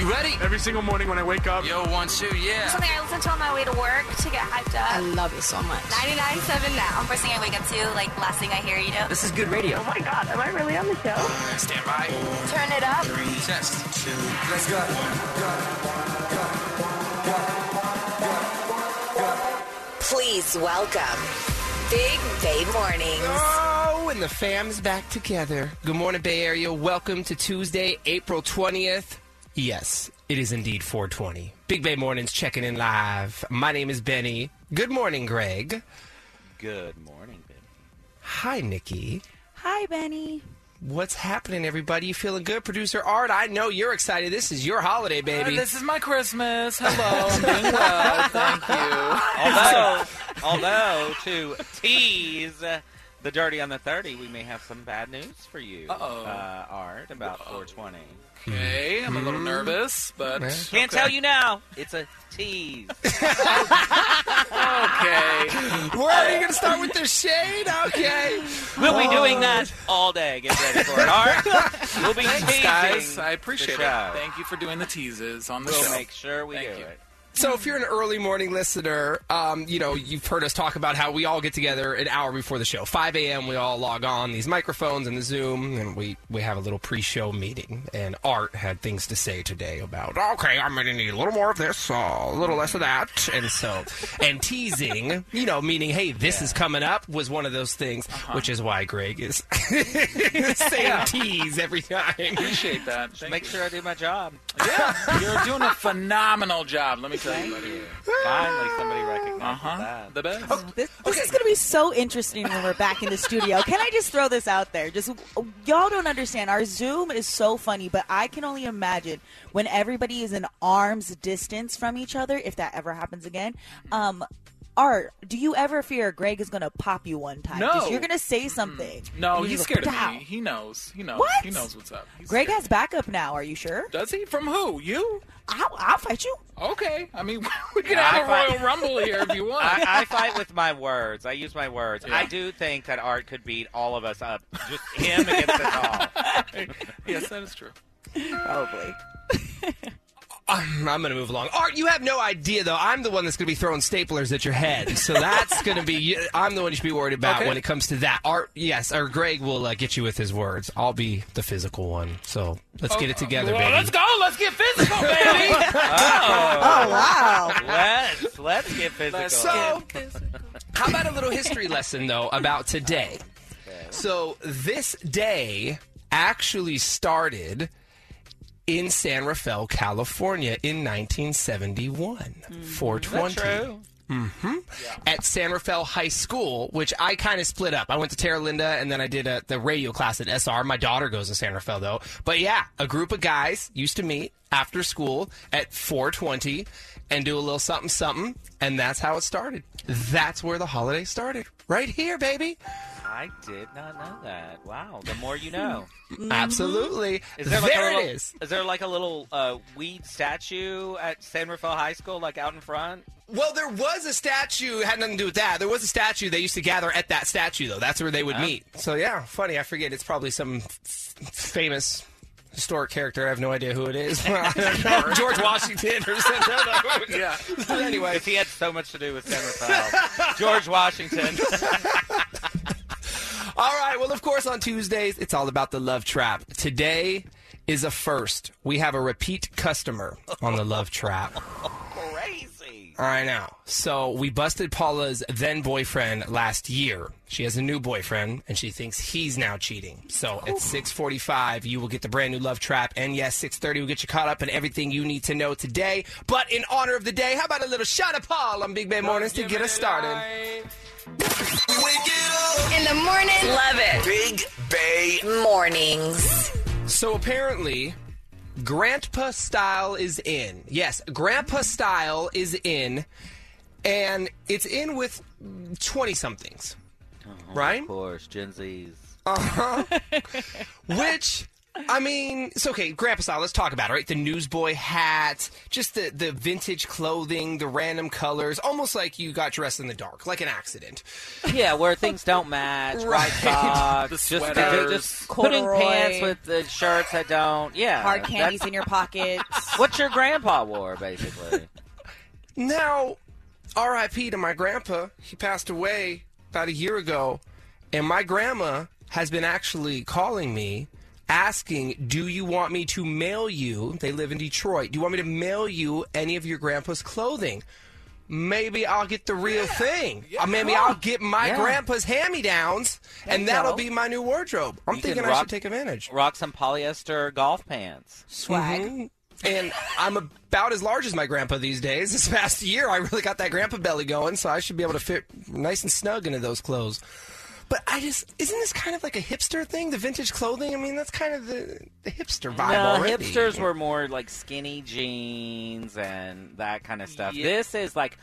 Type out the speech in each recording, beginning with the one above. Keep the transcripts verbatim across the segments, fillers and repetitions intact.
You ready? Every single morning when I wake up. Yo, one, two, yeah. Something I listen to on my way to work to get hyped up. I love it so much. ninety-nine point seven now. First thing I wake up to, like, last thing I hear, you know? This is good radio. Oh my God, am I really on the show? Stand by. Turn it up. Three, test, two, Let's go. Please welcome Big Bay Mornings. Oh, and the fam's back together. Good morning, Bay Area. Welcome to Tuesday, April twentieth. Yes, it is indeed four twenty. Big Bay Mornings checking in live. My name is Benny. Good morning, Greg. Good morning, Benny. Hi, Nikki. Hi, Benny. What's happening, everybody? You feeling good? Producer Art, I know you're excited. This is your holiday, baby. Uh, this is my Christmas. Hello, I'm doing well. Thank you. Although, although to tease uh, the Dirty on the thirty, we may have some bad news for you, Uh-oh. uh, Art, about four twenty. Okay, I'm a little nervous, but... Can't okay. tell you now. It's a tease. Okay. We're already going to start with the shade? Okay. We'll be doing that all day. Get ready for it, Art. We'll be Thanks, teasing guys. I appreciate the it. show. Thank you for doing the teases on the We'll show. make sure we Thank do you. it. So if you're an early morning listener, um, you know, you've heard us talk about how we all get together an hour before the show. five a.m. we all log on these microphones and the Zoom, and we, we have a little pre-show meeting. And Art had things to say today about, okay, I'm going to need a little more of this, uh, a little less of that. And so, and teasing, you know, meaning, hey, this Yeah. is coming up was one of those things, Uh-huh. which is why Greg is the same Yeah. tease every time. Appreciate that. Just Thank make you. sure I do my job. Yeah, you're doing a phenomenal job. Let me tell you, buddy. Finally, somebody recognizes Uh-huh. that. The best. This, this is going to be so interesting when we're back in the studio. Can I just throw this out there? Just y'all don't understand. Our Zoom is so funny, but I can only imagine when everybody is an arm's distance from each other, if that ever happens again. Um, Art, do you ever fear Greg is going to pop you one time? No. Just- You're going to say something. No, and he's you go, scared of "Pow." me. He knows. He knows. What? He knows what's up. He's Greg scared. has backup now. Are you sure? Does he? From who? You? I'll, I'll fight you. Okay. I mean, we can Yeah, have a I Royal Rumble here if you want. I, I fight with my words. I use my words. Yeah. I do think that Art could beat all of us up. Just him against us all. Yes, that is true. Probably. I'm, I'm going to move along. Art, you have no idea, though. I'm the one that's going to be throwing staplers at your head. So that's going to be, I'm the one you should be worried about Okay. when it comes to that. Art, yes, or Greg will uh, get you with his words. I'll be the physical one. So let's get it together, well, baby. Let's go. Let's get physical, baby. Oh, Oh, wow. let's let's get physical. So, how about a little history lesson, though, about today? So this day actually started in San Rafael, California in nineteen seventy-one. four twenty. Is that true? Mm-hmm. At San Rafael High School, which I kind of split up. I went to Terra Linda, and then I did a, the radio class at S R. My daughter goes to San Rafael, though. But yeah, a group of guys used to meet after school at four twenty and do a little something, something, and that's how it started. That's where the holiday started. Right here, baby. I did not know that. Wow. The more you know. Absolutely. Is there, like there a little, it is. Is there like a little uh, weed statue at San Rafael High School, like out in front? Well, there was a statue. It had nothing to do with that. There was a statue. They used to gather at that statue, though. That's where they would Oh. meet. So, yeah, funny. I forget. It's probably some f- famous historic character. I have no idea who it is. George Washington or something. Yeah. Anyway. Because he had so much to do with San Rafael. George Washington. All right. Well, of course, on Tuesdays, it's all about the Love Trap. Today is a first. We have a repeat customer on the Love Trap. Crazy. I know. So we busted Paula's then boyfriend last year. She has a new boyfriend, and she thinks he's now cheating. So at six forty-five, you will get the brand new Love Trap. And yes, six thirty will get you caught up in everything you need to know today. But in honor of the day, how about a little shot of Paul on Big Bay Mornings to get us started? In the morning. Love it. Big Bay. Mornings. So apparently, Grandpa Style is in. Yes, Grandpa Style is in, and it's in with twenty-somethings, right? Of course, Gen Zs. Uh-huh. Which, I mean, it's okay, Grandpa Style, let's talk about it, right? The newsboy hat, just the, the vintage clothing, the random colors, almost like you got dressed in the dark, like an accident. Yeah, where things don't match, Right. right socks, The just, sweaters. just putting Corduroy. pants with the shirts that don't. Yeah, Hard that's- candies in your pockets. What your grandpa wore, basically. Now, R I P to my grandpa. He passed away about a year ago, and my grandma has been actually calling me, asking, do you want me to mail you, they live in Detroit, do you want me to mail you any of your grandpa's clothing? Maybe I'll get the real thing. Yeah. Or maybe I'll get my Yeah. grandpa's hand-me-downs, and you that'll go. be my new wardrobe. I'm You thinking can I rock- should take advantage. Rock some polyester golf pants. Swag. Mhm. And I'm about as large as my grandpa these days. This past year, I really got that grandpa belly going, so I should be able to fit nice and snug into those clothes. But I just, isn't this kind of like a hipster thing, the vintage clothing? I mean, that's kind of the, the hipster vibe No, already. hipsters were more like skinny jeans and that kind of stuff. This is like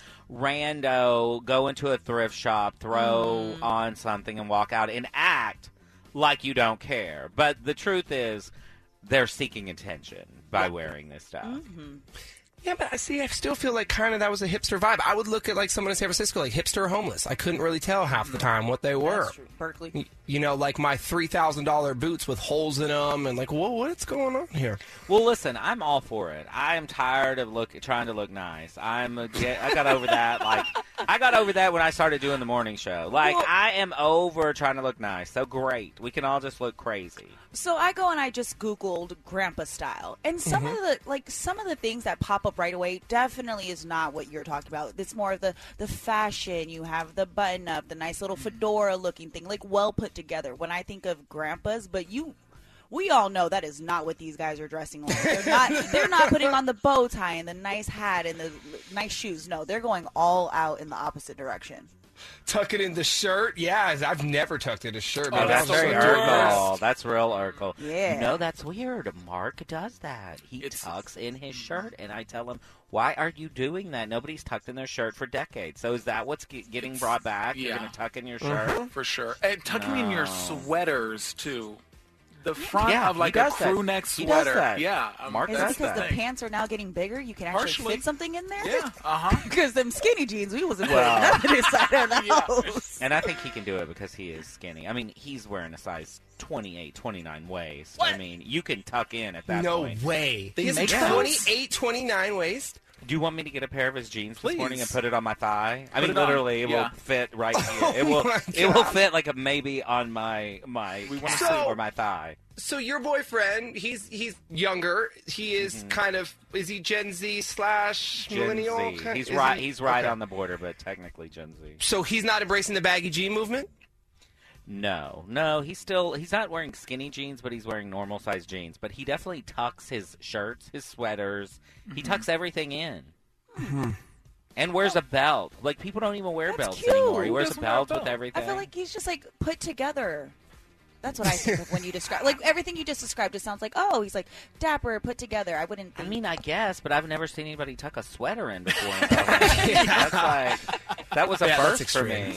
rando, go into a thrift shop, throw Mm. on something and walk out and act like you don't care. But the truth is, they're seeking attention by wearing this stuff. Mm-hmm. Yeah, but I see, I still feel like kind of that was a hipster vibe. I would look at like someone in San Francisco, like hipster or homeless. I couldn't really tell half the time what they were. That's true. Berkeley. Y- You know, like my three thousand dollars boots with holes in them, and like, whoa, what's going on here? Well, listen, I'm all for it. I am tired of look trying to look nice. I'm a, get, I got over that. Like I got over that when I started doing the morning show. Like Well- I am over trying to look nice. So great, we can all just look crazy. So I go and I just Googled grandpa style, and some Mm-hmm. of the like some of the things that pop up right away definitely is not what you're talking about. It's more of the the fashion. You have the button up, the nice little fedora looking thing, like well put together. When I think of grandpas, but you. We all know that is not what these guys are dressing like. They're not. They're not putting on the bow tie and the nice hat and the nice shoes. No, they're going all out in the opposite direction. Tuck it in the shirt? Yeah, I've never tucked in a shirt. Oh, man. That's that's very so gross. Urkel. That's real Urkel. Yeah. You know, that's weird. Mark does that. He It's- tucks in his shirt, and I tell him, why are you doing that? Nobody's tucked in their shirt for decades. So is that what's ge- getting brought back? You're yeah. going to tuck in your shirt? For sure. And tucking in your No. sweaters, too. The front Yeah, of he like a does that. crew neck He does sweater. that. Yeah. um, Mark Is it does because that. the pants are now getting bigger? You can actually Partially. fit something in there? Yeah. Uh-huh. Because them skinny jeans, we wasn't Well. putting nothing inside of the Yeah. house. And I think he can do it because he is skinny. I mean, he's wearing a size twenty-eight, twenty-nine waist. I mean, you can tuck in at that No point. way. He has a makes those? twenty-eight, twenty-nine waist? Do you want me to get a pair of his jeans this Please. morning and put it on my thigh? I Put mean, it on. literally, it Yeah. will fit right here. It will. my It will God. fit like a maybe on my my We wanna calf see- or my thigh. So your boyfriend, he's he's younger. He is kind of, is he Gen Z slash Gen millennial? Z. Kind- He's is right. he? He's right Okay. on the border, but technically Gen Z. So he's not embracing the baggy jean movement? No, no, he's still he's not wearing skinny jeans, but he's wearing normal size jeans. But he definitely tucks his shirts, his sweaters. He tucks everything in. And wears a belt. Like people don't even wear That's belts cute. anymore. He Who wears a doesn't wear a belt with belt? everything. I feel like he's just like put together. That's what I think of when you describe, like everything you just described. Just sounds like, oh, he's like dapper, put together. I wouldn't. I Think. mean, I guess, but I've never seen anybody tuck a sweater in before. That's like that was a Yeah, that's first for me.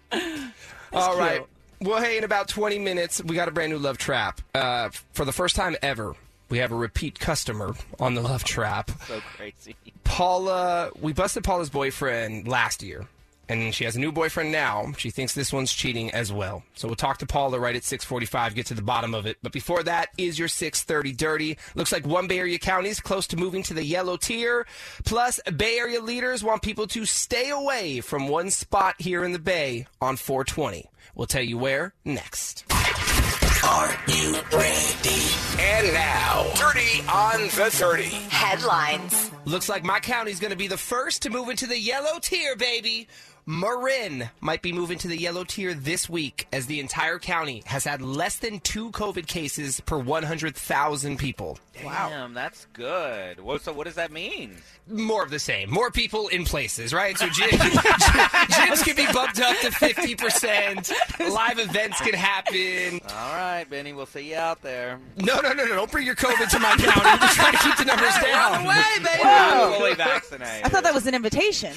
All right. Well, hey, in about twenty minutes, we got a brand new Love Trap. Uh, for the first time ever, we have a repeat customer on the Love Trap. So crazy. Paula, we busted Paula's boyfriend last year, and she has a new boyfriend now. She thinks this one's cheating as well. So we'll talk to Paula right at six forty-five, get to the bottom of it. But before that is your six thirty Dirty. Looks like one Bay Area county is close to moving to the yellow tier. Plus, Bay Area leaders want people to stay away from one spot here in the Bay on four twenty. We'll tell you where next. Are you ready? And now, Dirty on the thirty. Headlines. Looks like my county's going to be the first to move into the yellow tier, baby. Marin might be moving to the yellow tier this week as the entire county has had less than two COVID cases per one hundred thousand people. Damn, that's good. Well, so what does that mean? More of the same. More people in places, right? So gym, gyms can be bumped up to fifty percent. Live events can happen. All right, Benny, we'll see you out there. No, no, no, no. Don't bring your COVID to my county. We're trying to keep the numbers down. I'm fully vaccinated. I thought that was an invitation.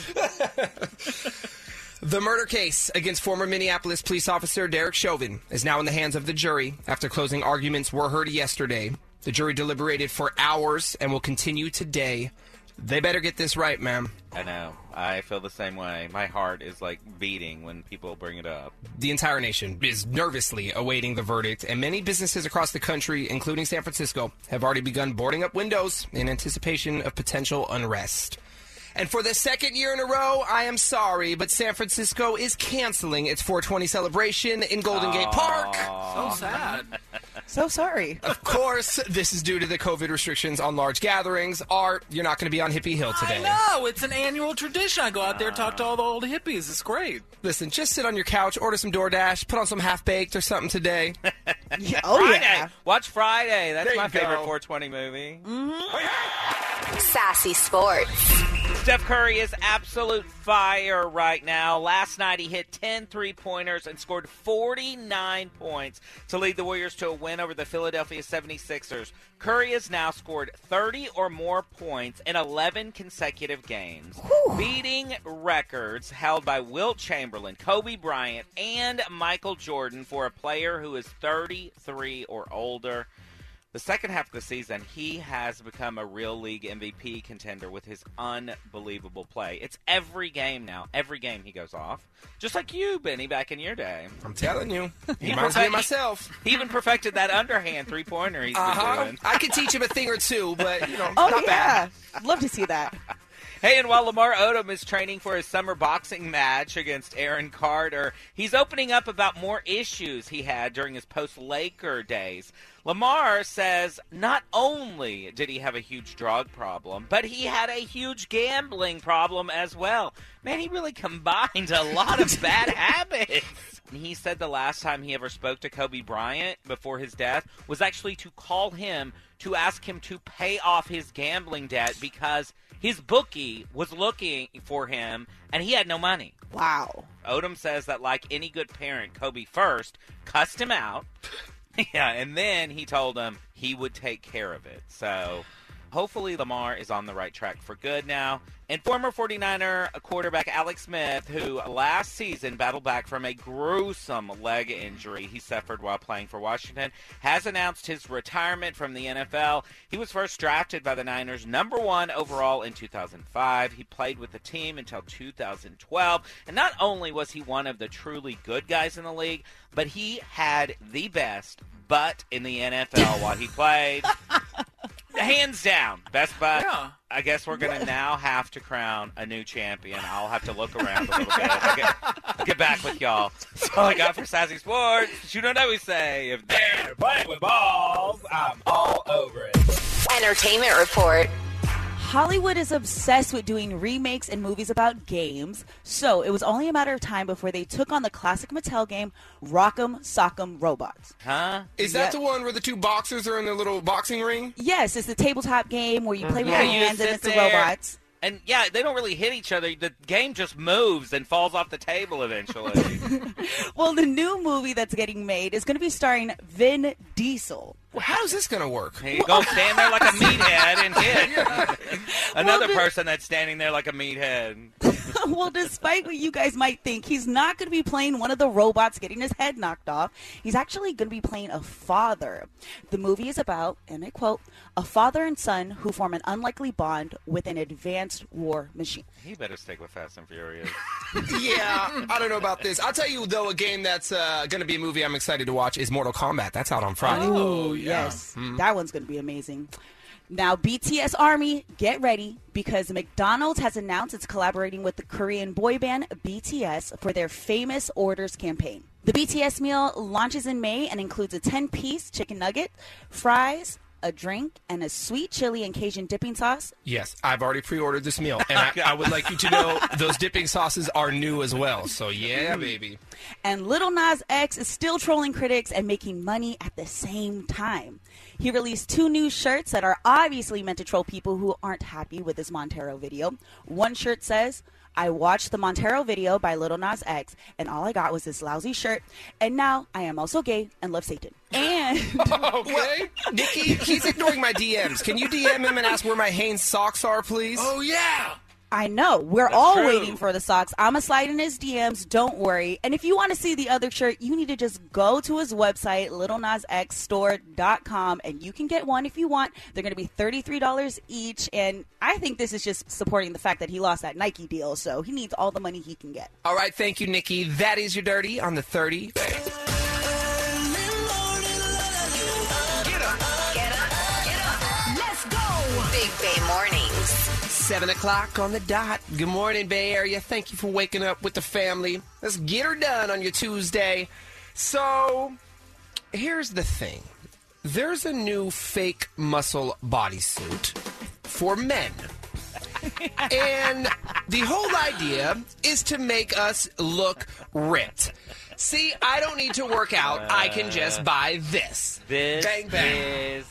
The murder case against former Minneapolis police officer Derek Chauvin is now in the hands of the jury after closing arguments were heard yesterday. The jury deliberated for hours and will continue today. They better get this right, ma'am. I know. I feel the same way. My heart is like beating when people bring it up. The entire nation is nervously awaiting the verdict, and many businesses across the country, including San Francisco, have already begun boarding up windows in anticipation of potential unrest. And for the second year in a row, I am sorry, but San Francisco is canceling its four twenty celebration in Golden Gate Park. So sad. So sorry. Of course, this is due to the COVID restrictions on large gatherings. Art, you're not going to be on Hippie Hill today. I know. It's an annual tradition. I go out there and talk to all the old hippies. It's great. Listen, just sit on your couch, order some DoorDash, put on some Half-Baked or something today. Yeah, oh, Friday. yeah. Watch Friday. That's There my you go. favorite four twenty movie. Sassy Sports. Steph Curry is absolute fire right now. Last night he hit ten three-pointers and scored forty-nine points to lead the Warriors to a win over the Philadelphia seventy-sixers. Curry has now scored thirty or more points in eleven consecutive games, Whew. beating records held by Wilt Chamberlain, Kobe Bryant, and Michael Jordan for a player who is thirty-three or older. The second half of the season, he has become a real league M V P contender with his unbelievable play. It's every game now. Every game he goes off. Just like you, Benny, back in your day. I'm telling you. He He reminds me of perfect- myself. He even perfected that underhand three-pointer he's been Uh-huh. doing. I could teach him a thing or two, but, you know, Oh, not yeah. bad. I'd love to see that. Hey, and while Lamar Odom is training for his summer boxing match against Aaron Carter, he's opening up about more issues he had during his post-Laker days. Lamar says not only did he have a huge drug problem, but he had a huge gambling problem as well. Man, he really combined a lot of bad habits. He said the last time he ever spoke to Kobe Bryant before his death was actually to call him to ask him to pay off his gambling debt because his bookie was looking for him and he had no money. Wow. Odom says that like any good parent, Kobe first cussed him out. Yeah, and then he told him he would take care of it. So hopefully Lamar is on the right track for good now. And former forty-niner quarterback Alex Smith, who last season battled back from a gruesome leg injury he suffered while playing for Washington, has announced his retirement from the N F L. He was first drafted by the Niners number one overall in two thousand five. He played with the team until two thousand twelve. And not only was he one of the truly good guys in the league, but he had the best butt in the N F L while he played. Hands down, best butt. Yeah. I guess we're going to now have to crown a new champion. I'll have to look around a little bit. I'll get, I'll get back with y'all. That's all I got for Sassy Sports. You know what we say. If they're playing with balls, I'm all over it. Entertainment Report. Hollywood is obsessed with doing remakes and movies about games, so it was only a matter of time before they took on the classic Mattel game Rock'em Sock'em Robots. Huh? Is that Yeah. the one where the two boxers are in their little boxing ring? Yes, it's the tabletop game where you play with Yeah, your you hands and sit it's the there. robots. And, yeah, they don't really hit each other. The game just moves and falls off the table eventually. Well, the new movie that's getting made is going to be starring Vin Diesel. Well, how's this going to work? He's going to stand there like a meathead and hit another Well, the- person that's standing there like a meathead. Well, despite what you guys might think, he's not going to be playing one of the robots getting his head knocked off. He's actually going to be playing a father. The movie is about, and I quote, a father and son who form an unlikely bond with an advanced war machine. He better stick with Fast and Furious. Yeah, I don't know about this. I'll tell you, though, a game that's uh, going to be a movie I'm excited to watch is Mortal Kombat. That's out on Friday. Oh, yeah. Yes, that one's going to be amazing. Now, B T S Army, get ready, because McDonald's has announced it's collaborating with the Korean boy band B T S for their famous Orders campaign. The B T S meal launches in May and includes a ten-piece chicken nugget, fries, a drink, and a sweet chili and Cajun dipping sauce. Yes, I've already pre-ordered this meal, and I, I would like you to know those dipping sauces are new as well. So, yeah, baby. And Lil Nas X is still trolling critics and making money at the same time. He released two new shirts that are obviously meant to troll people who aren't happy with his Montero video. One shirt says, I watched the Montero video by Lil Nas X, and all I got was this lousy shirt, and now I am also gay and love Satan. And Okay. Nikki, he's ignoring my D Ms. Can you D M him and ask where my Hanes socks are, please? Oh, yeah. I know. We're That's all true. waiting for the socks. I'm going to slide in his D Ms. Don't worry. And if you want to see the other shirt, you need to just go to his website, little nas x store dot com, and you can get one if you want. They're going to be thirty-three dollars each. And I think this is just supporting the fact that he lost that Nike deal, so he needs all the money he can get. All right, thank you, Nikki. That is your dirty on the thirty. Get up. Get up. Get up. Let's go. Big Bay Mornings. Seven o'clock on the dot. Good morning, Bay Area. Thank you for waking up with the family. Let's get her done on your Tuesday. So, here's the thing. There's a new fake muscle bodysuit for men. And the whole idea is to make us look ripped. See, I don't need to work out. I can just buy this. This Bang, bang. is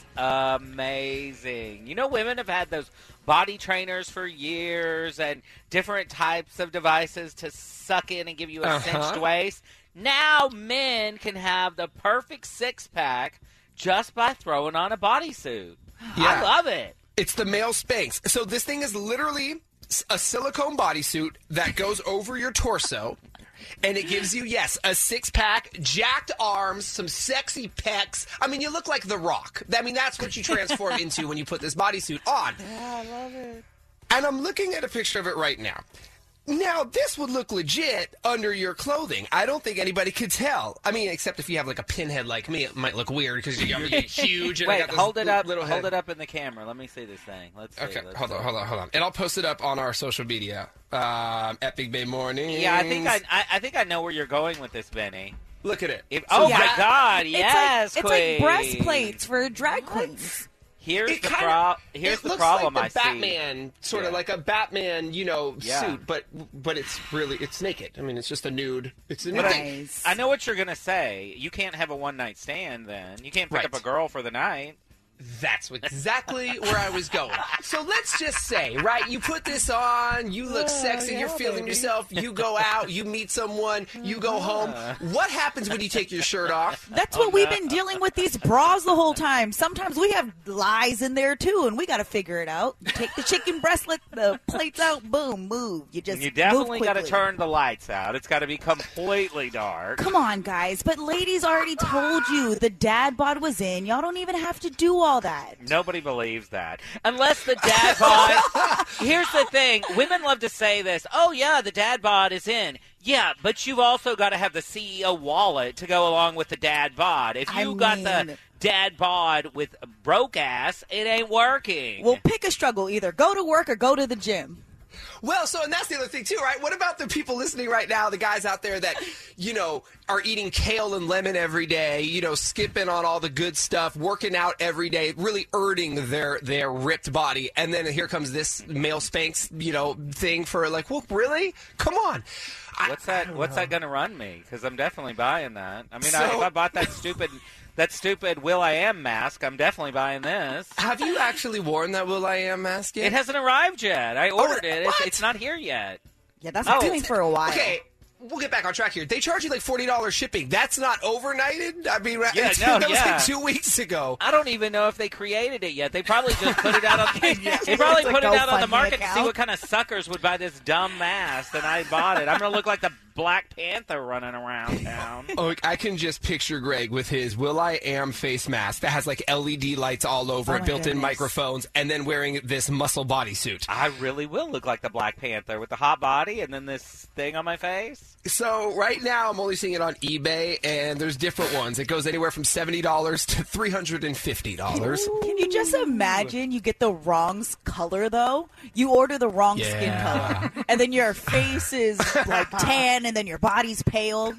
amazing. You know, women have had those body trainers for years and different types of devices to suck in and give you a Uh-huh. cinched waist. Now men can have the perfect six-pack just by throwing on a bodysuit. I Yeah. love it. It's the male Spanx. So this thing is literally a silicone bodysuit that goes over your torso. And it gives you, yes, a six-pack, jacked arms, some sexy pecs. I mean, you look like The Rock. I mean, that's what you transform into when you put this bodysuit on. Yeah, I love it. And I'm looking at a picture of it right now. Now, this would look legit under your clothing. I don't think anybody could tell. I mean, except if you have like a pinhead like me, it might look weird because you're huge. And I Wait, got this hold it up. Little Hold head. it up in the camera. Let me see this thing. Let's see. Okay, Let's hold see. on, hold on, hold on. And I'll post it up on our social media um, at Big Bay Mornings. Yeah, I think I, I, I think I know where you're going with this, Benny. Look at it. If, oh Yeah. my God! It's Yes, like, it's queen. like breastplates for drag queens. Here's It the kinda- pro- Here's it the looks problem like the I Batman, sort of Yeah. like a Batman, you know, Yeah. suit, but but it's really it's naked. I mean, it's just a nude. It's a nude. Nice. see. I know what you're gonna say. You can't have a one night stand. Then you can't pick Right. up a girl for the night. That's exactly where I was going. So let's just say, right, you put this on, you look sexy, you're feeling yourself, you go out, you meet someone, you go home. What happens when you take your shirt off? That's what we've been dealing with these bras the whole time. Sometimes we have lies in there too, and we got to figure it out. You take the chicken breast, let the plates out, boom, move. You just And you definitely got to turn the lights out. It's got to be completely dark. Come on, guys. But ladies already told you the dad bod was in. Y'all don't even have to do all that. Nobody believes that. Unless the dad bod. Here's the thing. Women love to say this. Oh, yeah, the dad bod is in. Yeah, but you've also got to have the C E O wallet to go along with the dad bod. If you I got mean- the dad bod with a broke ass, it ain't working. Well, pick a struggle. Either go to work or go to the gym. Well, so, and that's the other thing, too, right? What about the people listening right now, the guys out there that, you know, are eating kale and lemon every day, you know, skipping on all the good stuff, working out every day, really earning their, their ripped body, and then here comes this male Spanx, you know, thing for, like, well, really? Come on. I- What's that? What's that going to run me? Because I'm definitely buying that. I mean, So- I, if I bought that stupid, that stupid Will I Am mask, I'm definitely buying this. Have you actually worn that Will I Am mask yet? It hasn't arrived yet. I ordered it. It's, what? it's not here yet. Yeah, that's Oh. coming for a while. Okay, we'll get back on track here. They charge you like forty dollars shipping. That's not overnighted? I mean, Yeah, it's- no, that was yeah. like two weeks ago. I don't even know if they created it yet. They probably just put it out on. Yeah. They probably It's a put it out on the GoFundMe market to see account. what kind of suckers would buy this dumb mask, and I bought it. I'm gonna look like the Black Panther running around town. Oh, I can just picture Greg with his Will I Am face mask that has like L E D lights all over Oh it, my built-in goodness. microphones, and then wearing this muscle bodysuit. I really will look like the Black Panther with the hot body and then this thing on my face. So right now I'm only seeing it on eBay, and there's different ones. It goes anywhere from seventy dollars to three hundred fifty dollars. Can you just imagine you get the wrong s- color, though? You order the wrong skin Yeah. color, and then your face is like tan, and then your body's pale.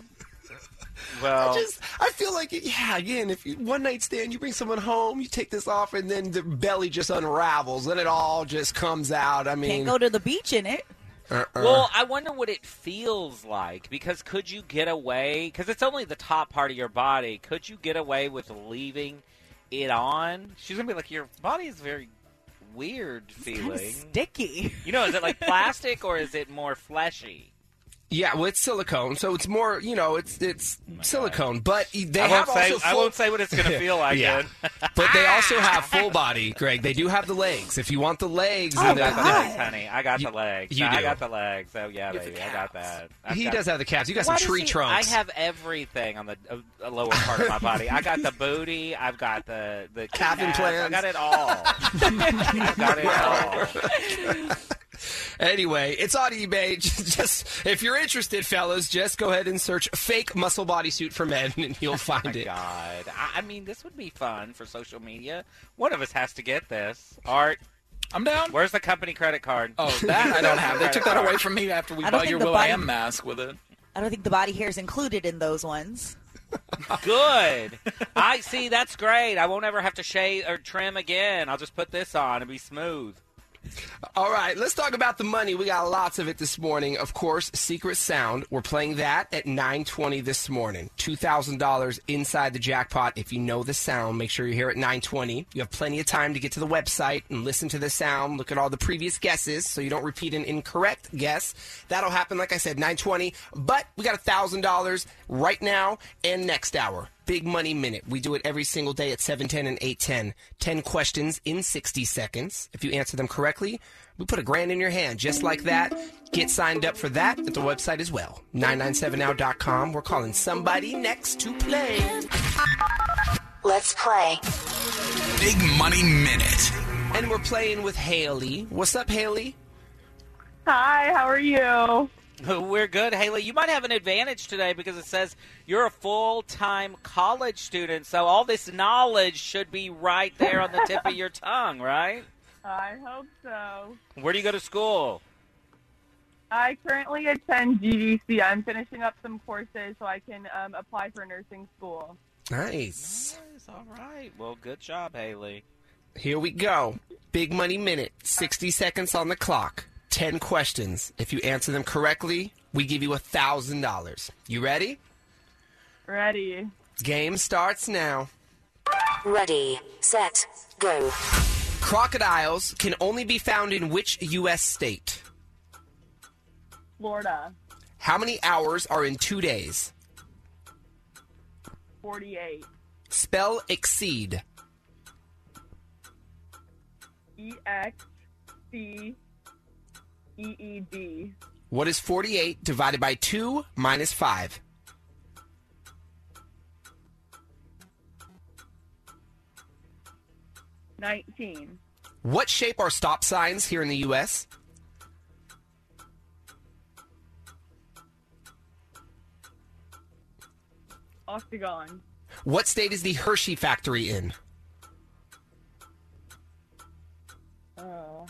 Well, I just, I feel like, yeah, again, if you one night stand, you bring someone home, you take this off, and then the belly just unravels, and it all just comes out. I mean, Can't go to the beach in it. uh-uh. well, I wonder what it feels like, because could you get away, because it's only the top part of your body, could you get away with leaving it on? She's going to be like, your body is very weird Kind of feeling. sticky. You know, is it like plastic or is it more fleshy? Yeah, well, it's silicone, so it's more, you know, it's it's silicone. But they I have won't say. also full... I won't say what it's going to feel like. Yeah. Then. But they also have full body, Greg. They do have the legs. If you want the legs, I then got the that- legs, honey. I got You- the legs. you I do. got the legs. Oh yeah, baby. I got that. I've he got- does have the calves. You got Why some does tree he- trunks. I have everything on the uh, lower part of my body. I got the booty. I've got the the Calf calves, implants. I got it all. I've got it all. Anyway, it's on eBay. Just, just if you're interested, fellas, just go ahead and search "fake muscle bodysuit for men" and you'll find Oh my it. God, I, I mean, this would be fun for social media. One of us has to get this. Art, I'm down. where's the company credit card? Oh, that I don't have. They took that Credit away card. from me after we I don't bought think your the Will I body- Am mask with it. I don't think the body hair is included in those ones. Good. I see. That's great. I won't ever have to shave or trim again. I'll just put this on and be smooth. All right, let's talk about the money. We got lots of it this morning. Of course, Secret Sound. We're playing that at nine twenty this morning. two thousand dollars inside the jackpot. If you know the sound, make sure you're here at nine twenty. You have plenty of time to get to the website and listen to the sound, look at all the previous guesses so you don't repeat an incorrect guess. That'll happen, like I said, nine twenty. But we got one thousand dollars right now and next hour. Big Money Minute. We do it every single day at seven ten and eight ten. ten questions in sixty seconds. If you answer them correctly, we put a grand in your hand just like that. Get signed up for that at the website as well. nine nine seven now dot com. We're calling somebody next to play. Let's play. Big Money Minute. And we're playing with Haley. What's up, Haley? Hi, how are you? We're good, Haley. You might have an advantage today because it says you're a full-time college student, so all this knowledge should be right there on the tip of your tongue, right? I hope so. Where do you go to school? I currently attend G D C. I'm finishing up some courses so I can um, apply for nursing school. Nice. Nice, all right. Well, good job, Haley. Here we go. Big Money Minute. sixty seconds on the clock. ten questions. If you answer them correctly, we give you one thousand dollars. You ready? Ready. Game starts now. Ready, set, go. Crocodiles can only be found in which U S state? Florida. How many hours are in two days? forty-eight. Spell exceed. E X C E E D. What is forty-eight divided by two minus five? nineteen. What shape are stop signs here in the U S? Octagon. What state is the Hershey factory in? Oh.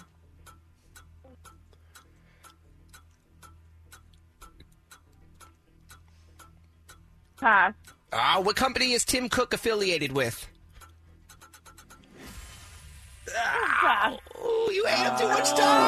Pass. Ah, what company is Tim Cook affiliated with? Pass. Oh, you ate up too much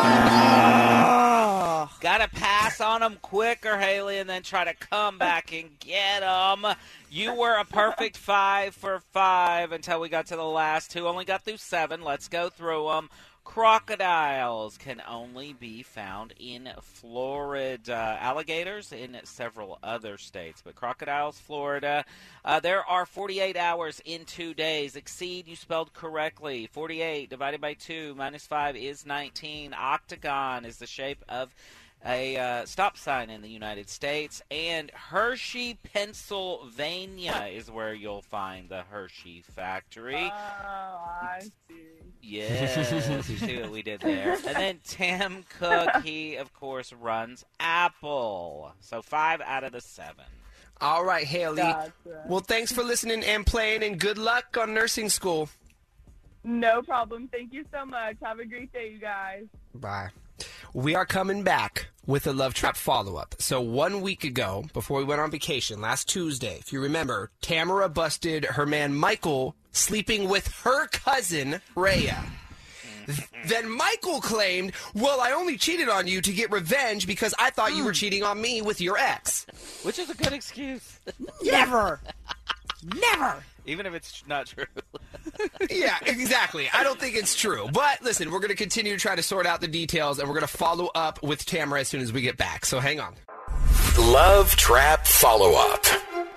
time. Gotta pass on them quicker, Haley, and then try to come back and get them. You were a perfect five for five until we got to the last two. Only got through seven. Let's go through them. Crocodiles can only be found in Florida. Alligators in several other states, but crocodiles, Florida. Uh, there are forty-eight hours in two days. Exceed, you spelled correctly. forty-eight divided by two minus five is nineteen. Octagon is the shape of a uh, stop sign in the United States. And Hershey, Pennsylvania is where you'll find the Hershey factory. Oh, I see. Yes, you see what we did there. And then Tim Cook, he, of course, runs Apple. So five out of the seven. All right, Haley. Gotcha. Well, thanks for listening and playing, and good luck on nursing school. No problem. Thank you so much. Have a great day, you guys. Bye. We are coming back with a Love Trap follow-up. So one week ago, before we went on vacation, last Tuesday, if you remember, Tamara busted her man Michael sleeping with her cousin, Rhea. Then Michael claimed, well, I only cheated on you to get revenge because I thought you were cheating on me with your ex. Which is a good excuse. Never. Never. Even if it's not true. Yeah, exactly. I don't think it's true. But listen, we're going to continue to try to sort out the details, and we're going to follow up with Tamara as soon as we get back. So hang on. Love Trap Follow-Up.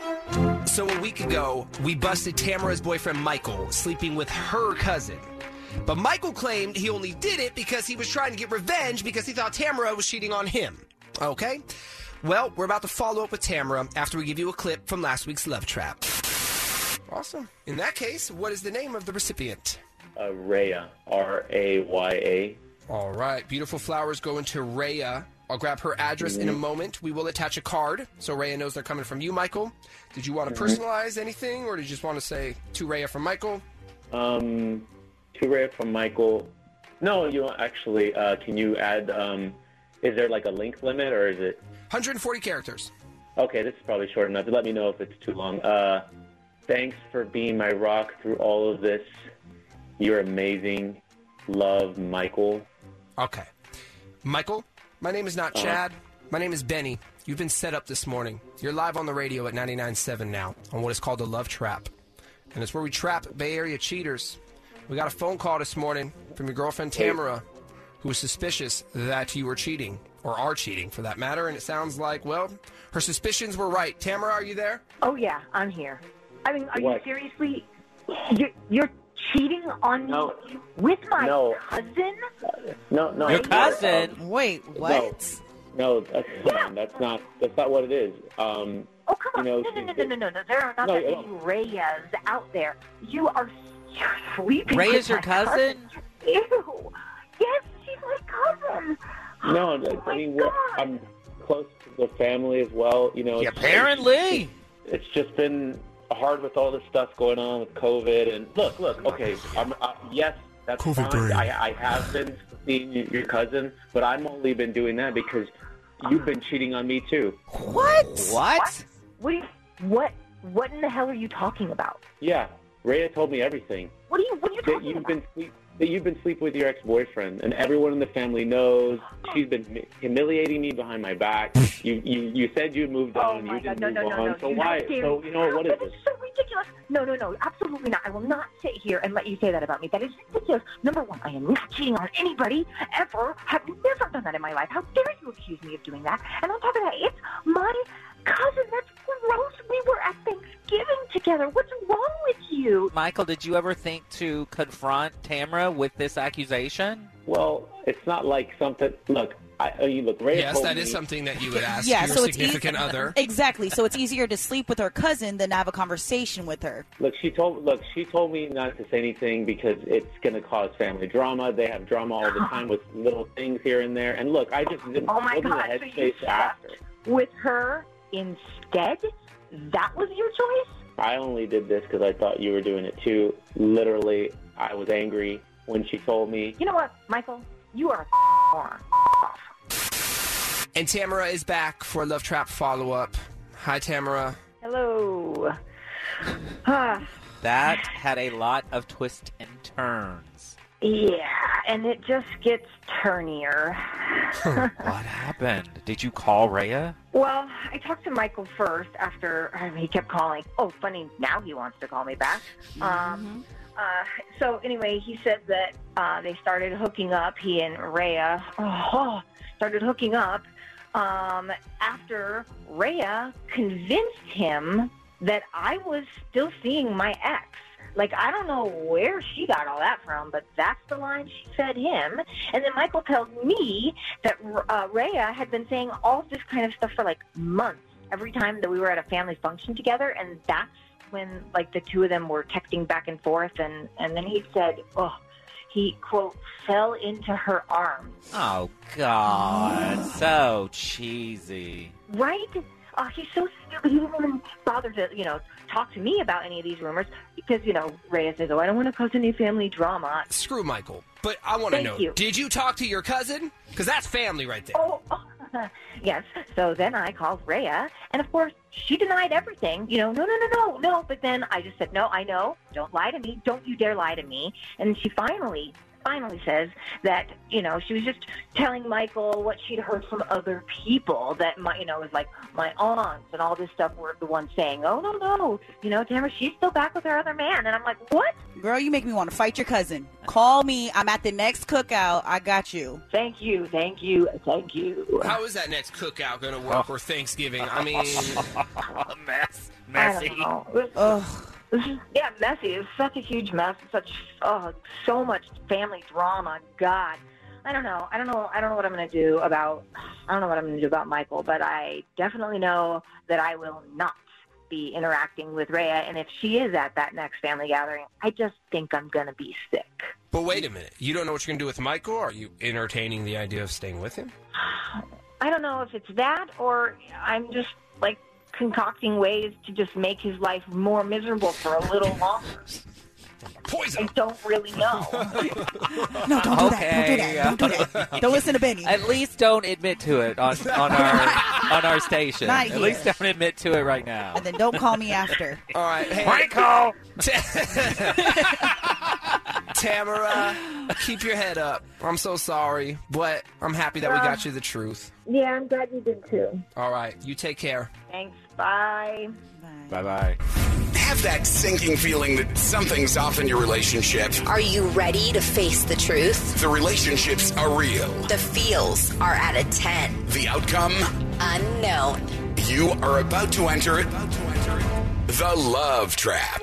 So a week ago, we busted Tamara's boyfriend Michael sleeping with her cousin. But Michael claimed he only did it because he was trying to get revenge because he thought Tamara was cheating on him. Okay? Well, we're about to follow up with Tamara after we give you a clip from last week's Love Trap. Awesome. In that case, what is the name of the recipient? Uh, Raya. R A Y A. All right. Beautiful flowers going to Raya. I'll grab her address mm-hmm. in a moment. We will attach a card so Raya knows they're coming from you, Michael. Did you want to mm-hmm. personalize anything, or did you just want to say to Raya from Michael? Um, to Raya from Michael. No, you actually, uh, can you add, um, is there like a length limit, or is it? one hundred forty characters. Okay, this is probably short enough. Let me know if it's too long. Uh, thanks for being my rock through all of this. You're amazing. Love, Michael. Okay. Michael? My name is not Chad. My name is Benny. You've been set up this morning. You're live on the radio at ninety-nine point seven now on what is called the Love Trap. And it's where we trap Bay Area cheaters. We got a phone call this morning from your girlfriend Tamara, who was suspicious that you were cheating, or are cheating for that matter. And it sounds like, well, her suspicions were right. Tamara, are you there? Oh, yeah, I'm here. I mean, are what? you seriously, you're, you're cheating on me no. with my no. cousin? No, no. Your cousin? Um, Wait, what? No, no that's, Yeah. that's not that's not what it is. Um, Oh, come on. you know, no, no, no, no, no, no, no. There are not No, that you many Rayas out there. You are you're sleeping Ray with is your my cousin? Ew. Yes, she's my cousin. no, Oh, I my mean, we're, God. I'm close to the family as well. You know, Yeah, it's- apparently. it's just been hard with all this stuff going on with COVID. And look, look, okay, I'm, uh, yes, that's COVID fine. brain. I, I have been seeing y- your cousin, but I'm only been doing that because you've been cheating on me too. What? What? What? Do you, what? What in the hell are you talking about? Yeah, Rhea told me everything. What are you? What are you That talking you've about? been sleep, that you've been sleeping with your ex-boyfriend, and everyone in the family knows. She's been humi- humiliating me behind my back. You you, you said you moved Oh on. my You God! didn't No, move no, no, on. no! So You why? how dare So you know what is That this? is so ridiculous. No, no, no! Absolutely not. I will not sit here and let you say that about me. That is ridiculous. Number one, I am not cheating on anybody ever. Have never done that in my life. How dare you accuse me of doing that? And on top of that, it's my cousin. That's gross. We were at Thanksgiving together. What's wrong with you? Michael, did you ever think to confront Tamara with this accusation? Well, it's not like something. Look, I, uh, you look. Rhea Yes, told that me, is something that you would ask Yeah, your so it's significant easy- other. Exactly. So it's easier to sleep with her cousin than to have a conversation with her. Look, she told look, she told me not to say anything because it's going to cause family drama. They have drama all the time with little things here and there. And look, I just didn't. Oh my wasn't God! the So you headspace to ask her. slept with her instead? That was your choice? I only did this because I thought you were doing it too. Literally, I was angry when she told me. You know what, Michael? You are a moron. Off. And Tamara is back for a Love Trap follow-up. Hi, Tamara. Hello. Ah, That had a lot of twists and turns. yeah, and it just gets turnier. What happened? Did you call Rhea? Well, I talked to Michael first after I mean, he kept calling. Oh, funny, now he wants to call me back. Um, uh, so anyway, he said that uh, they started hooking up, he and Rhea. Oh, started hooking up um, after Rhea convinced him that I was still seeing my ex. Like, I don't know where she got all that from, but that's the line she fed him. And then Michael tells me that uh, Rhea had been saying all this kind of stuff for, like, months, every time that we were at a family function together. And that's when, like, the two of them were texting back and forth. And, and then he said, oh, he, quote, fell into her arms. Oh, God. So cheesy. Right? Uh, he's so stupid. He didn't even bother to, you know, talk to me about any of these rumors because, you know, Rhea says, oh, I don't want to cause any family drama. Screw Michael. But I want to Thank know, you. did you talk to your cousin? Because that's family right there. Oh, oh. Yes. So then I called Rhea, and of course, she denied everything. You know, no, no, no, no, no. But then I just said, no, I know. Don't lie to me. Don't you dare lie to me. And she finally finally says that, you know, she was just telling Michael what she'd heard from other people, that, my, you know, it was like my aunts and all this stuff were the ones saying, oh, no, no, you know, Tamara, she's still back with her other man. And I'm like, what? Girl, you make me want to fight your cousin. Call me. I'm at the next cookout. I got you. Thank you, thank you, thank you. How is that next cookout going to work, or Thanksgiving? I mean, mess, messy. I don't know. It was, This is, yeah, messy. It's such a huge mess. Such, oh, so much family drama. God, I don't know. I don't know. I don't know what I'm going to do about. I don't know what I'm going to do about Michael. But I definitely know that I will not be interacting with Rhea. And if she is at that next family gathering, I just think I'm going to be sick. But wait a minute. You don't know what you're going to do with Michael? Are you entertaining the idea of staying with him? I don't know if it's that, or I'm just like concocting ways to just make his life more miserable for a little longer. Poison. I don't really know. No, don't do Okay, that. Don't do that. Don't do that. Don't listen to Benny. At least don't admit to it on, on our on our station. Not At here. least don't admit to it right now. And then don't call me after. All right. Hey, Michael! Tamara, keep your head up. I'm so sorry, but I'm happy that we got you the truth. Yeah, I'm glad you did too. All right. You take care. Thanks. Bye. Bye-bye. Have that sinking feeling that something's off in your relationship. Are you ready to face the truth? The relationships are real. The feels are at a ten. The outcome? Unknown. You are about to enter the Love Trap.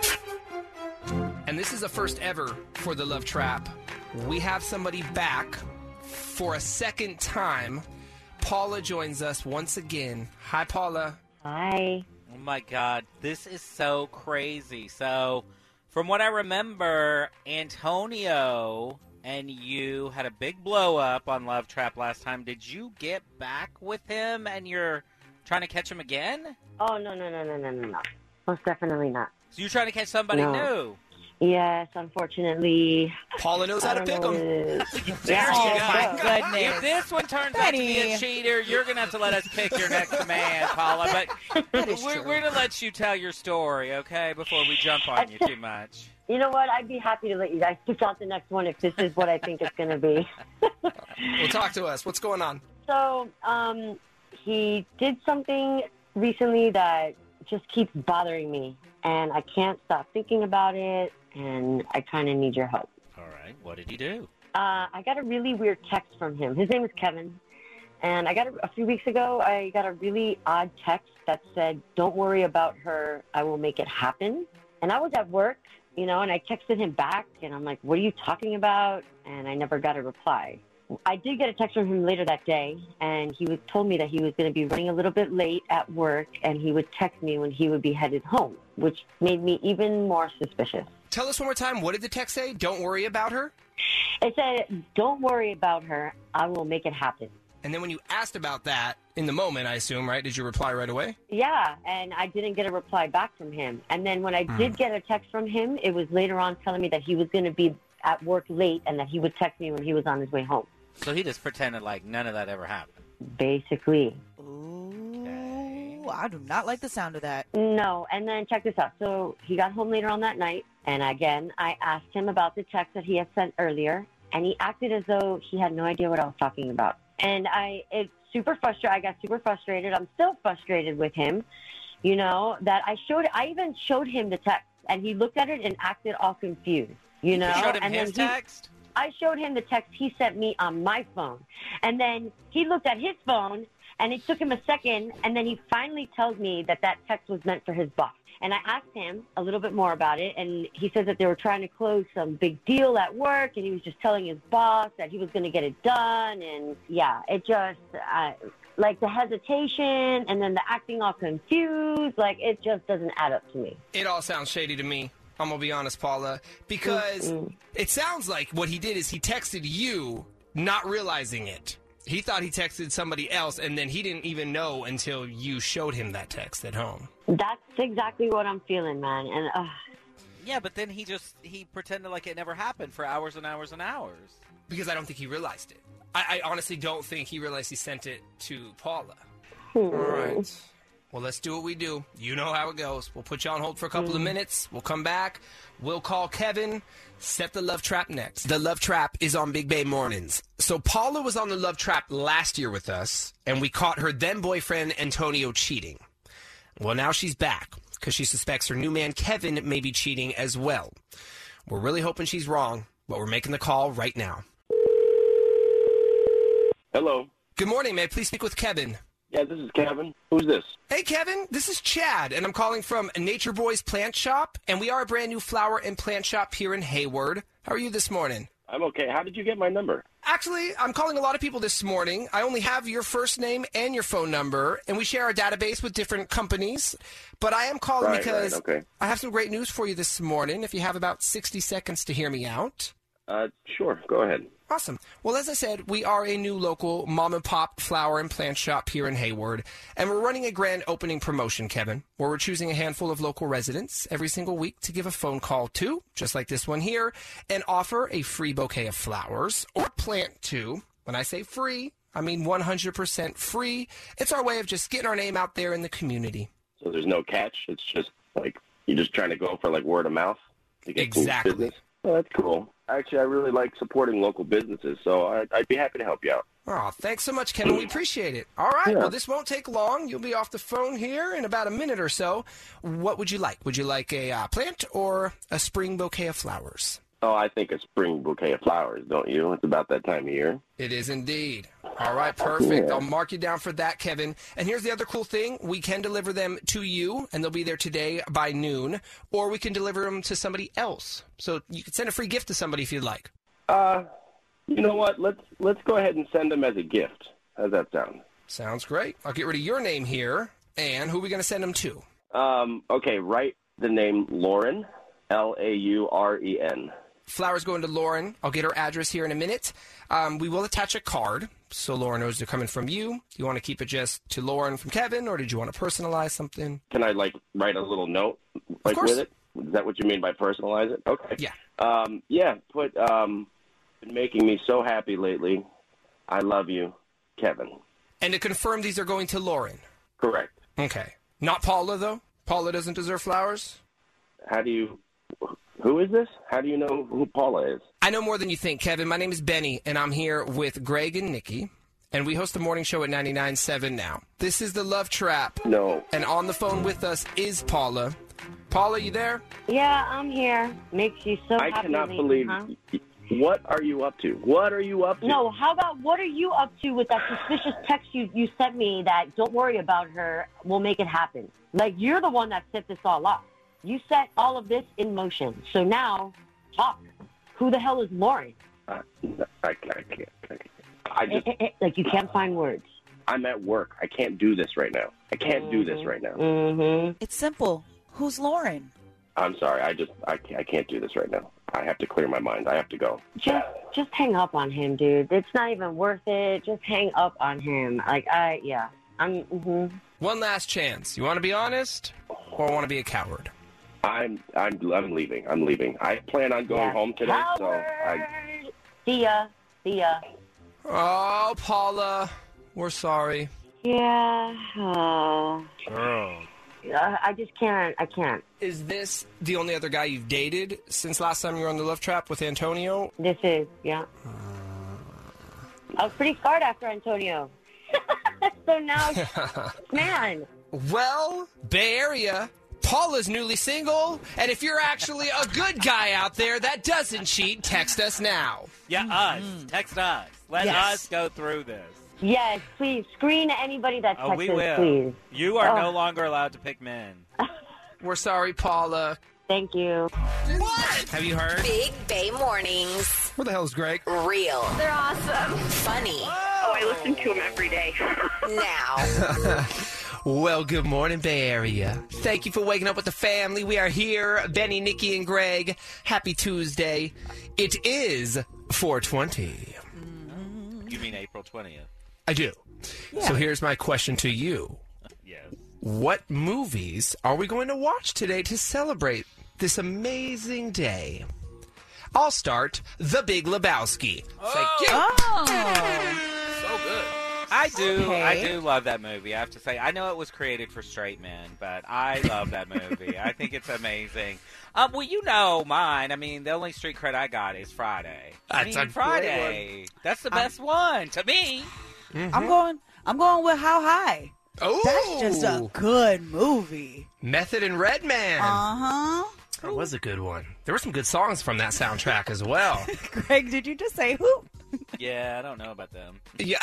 And this is a first ever for the Love Trap. We have somebody back for a second time. Paula joins us once again. Hi, Paula. Hi. Oh, my God. This is so crazy. So, from what I remember, Antonio and you had a big blow-up on Love Trap last time. Did you get back with him and you're trying to catch him again? Oh, no, no, no, no, no, no, no. Most definitely not. So you're trying to catch somebody No. new? Yes, unfortunately. Paula knows how to pick them. There Oh, you my go. goodness. If this one turns out to be a Benny. cheater, you're going to have to let us pick your next man, Paula. But That is we're, true. we're going to let you tell your story, okay, before we jump on you too much. You know what? I'd be happy to let you guys pick out the next one if this is what I think it's going to be. Well, talk to us. What's going on? So, um, he did something recently that just keeps bothering me, and I can't stop thinking about it, and I kind of need your help. All right. What did he do? Uh, I got a really weird text from him. His name is Kevin. And I got a, a few weeks ago, I got a really odd text that said, "Don't worry about her. I will make it happen." And I was at work, you know, and I texted him back, and I'm like, "What are you talking about?" And I never got a reply. I did get a text from him later that day, and he was told me that he was going to be running a little bit late at work, and he would text me when he would be headed home, which made me even more suspicious. Tell us one more time. What did the text say? Don't worry about her? It said, "Don't worry about her. I will make it happen." And then when you asked about that, in the moment, I assume, right? Did you reply right away? Yeah, and I didn't get a reply back from him. And then when I did get a text from him, it was later on telling me that he was going to be at work late and that he would text me when he was on his way home. So he just pretended like none of that ever happened. Basically. Ooh, I do not like the sound of that. No, and then check this out. So he got home later on that night, and again, I asked him about the text that he had sent earlier, and he acted as though he had no idea what I was talking about. And I, it's super frustrated. I got super frustrated. I'm still frustrated with him, you know, that I showed, I even showed him the text, and he looked at it and acted all confused, you know. You showed him and his then he, text? I showed him the text he sent me on my phone. And then he looked at his phone, and it took him a second, and then he finally tells me that that text was meant for his boss. And I asked him a little bit more about it, and he said that they were trying to close some big deal at work, and he was just telling his boss that he was going to get it done. And, yeah, it just, uh, like the hesitation and then the acting all confused, like it just doesn't add up to me. It all sounds shady to me. I'm going to be honest, Paula, because Mm-mm. it sounds like what he did is he texted you not realizing it. He thought he texted somebody else, and then he didn't even know until you showed him that text at home. That's exactly what I'm feeling, man. And uh, Yeah, but then he just, he pretended like it never happened for hours and hours and hours. Because I don't think he realized it. I, I honestly don't think he realized he sent it to Paula. hmm. All right. Well, let's do what we do. You know how it goes. We'll put you on hold for a couple of minutes. We'll come back. We'll call Kevin. Set the Love Trap next. The Love Trap is on Big Bay Mornings. So Paula was on the Love Trap last year with us, and we caught her then-boyfriend Antonio cheating. Well, now she's back because she suspects her new man Kevin may be cheating as well. We're really hoping she's wrong, but we're making the call right now. Hello. Good morning. May I please speak with Kevin? Yeah, this is Kevin. Who's this? Hey, Kevin. This is Chad, and I'm calling from Nature Boys Plant Shop, and we are a brand new flower and plant shop here in Hayward. How are you this morning? I'm okay. How did you get my number? Actually, I'm calling a lot of people this morning. I only have your first name and your phone number, and we share our database with different companies. But I am calling Right, because right, okay. I have some great news for you this morning, if you have about sixty seconds to hear me out. Uh, sure. Go ahead. Awesome. Well, as I said, we are a new local mom-and-pop flower and plant shop here in Hayward, and we're running a grand opening promotion, Kevin, where we're choosing a handful of local residents every single week to give a phone call to, just like this one here, and offer a free bouquet of flowers or plant to. When I say free, I mean one hundred percent free. It's our way of just getting our name out there in the community. So there's no catch? It's just like you're just trying to go for like word of mouth to get Exactly. cool business? Oh, that's cool. Actually, I really like supporting local businesses, so I, I'd be happy to help you out. Oh, thanks so much, Kevin. We appreciate it. All right. Yeah. Well, this won't take long. You'll be off the phone here in about a minute or so. What would you like? Would you like a uh, plant or a spring bouquet of flowers? Oh, I think a spring bouquet of flowers, don't you? It's about that time of year. It is indeed. All right, perfect. Yeah. I'll mark you down for that, Kevin. And here's the other cool thing. We can deliver them to you, and they'll be there today by noon, or we can deliver them to somebody else. So you can send a free gift to somebody if you'd like. Uh, you know what? Let's let's go ahead and send them as a gift. How's that sound? Sounds great. I'll get rid of your name here. And who are we going to send them to? Um, okay, write the name Lauren, L A U R E N. Flowers going to Lauren. I'll get her address here in a minute. Um, we will attach a card so Lauren knows they're coming from you. Do you want to keep it just to Lauren from Kevin, or did you want to personalize something? Can I, like, write a little note like course. with it? Is that what you mean by personalize it? Okay. Yeah. Um, yeah, put, um, been making me so happy lately. I love you, Kevin. And to confirm, these are going to Lauren. Correct. Okay. Not Paula, though? Paula doesn't deserve flowers? How do you... Who is this? How do you know who Paula is? I know more than you think, Kevin. My name is Benny, and I'm here with Greg and Nikki, and we host a morning show at ninety-nine point seven now. This is the Love Trap. No. And on the phone with us is Paula. Paula, you there? Yeah, I'm here. Makes you so I happy. cannot lately, believe... huh? What are you up to? What are you up to? No, how about what are you up to with that suspicious text you, you sent me that don't worry about her, we'll make it happen? Like, you're the one that set this all up. You set all of this in motion. So now, talk. Who the hell is Lauren? Uh, I, I can't. I, can't. I just... Eh, eh, eh, like, you can't find words. I'm at work. I can't do this right now. I can't do this right now. Mm-hmm. It's simple. Who's Lauren? I'm sorry. I just... I can't, I can't do this right now. I have to clear my mind. I have to go. Just, just hang up on him, dude. It's not even worth it. Just hang up on him. Like, I... Yeah. I'm... Mm-hmm. One last chance. You want to be honest, or want to be a coward? I'm I'm I'm leaving. I'm leaving. I plan on going Yeah. home today, so I See ya. See ya. Oh, Paula, we're sorry. Yeah. Oh. Girl. Uh, I just can't. I can't. Is this the only other guy you've dated since last time you were on the Love Trap with Antonio? This is, yeah. I was pretty scarred after Antonio. So now, man. Well, Bay Area, Paula's newly single, and if you're actually a good guy out there that doesn't cheat, text us now. Yeah, us. Text us. Let Yes. us go through this. Yes, please screen anybody that texts Oh, we us, will. please. You are Oh. no longer allowed to pick men. We're sorry, Paula. Thank you. What? Have you heard? Big Bay Mornings. Where the hell is Greg? Real. They're awesome. Funny. Oh, I listen to him every day. Now. Well, good morning, Bay Area. Thank you for waking up with the family. We are here, Benny, Nikki, and Greg. Happy Tuesday. It is four twenty. You mean April twentieth? I do. So here's my question to you. Yes. What movies are we going to watch today to celebrate this amazing day? I'll start The Big Lebowski. Thank you. Oh. So good. I I do. Okay. I do love that movie. I have to say, I know it was created for straight men, but I love that movie. I think it's amazing. Um, well, you know mine. I mean, the only street cred I got is Friday. I That's mean, a Friday. That's the best one to me. Mm-hmm. I'm going. I'm going with How High. Oh, That's just a good movie. Method and Redman. Uh huh. That was a good one. There were some good songs from that soundtrack as well. Greg, did you just say who? Yeah, I don't know about them. Yeah.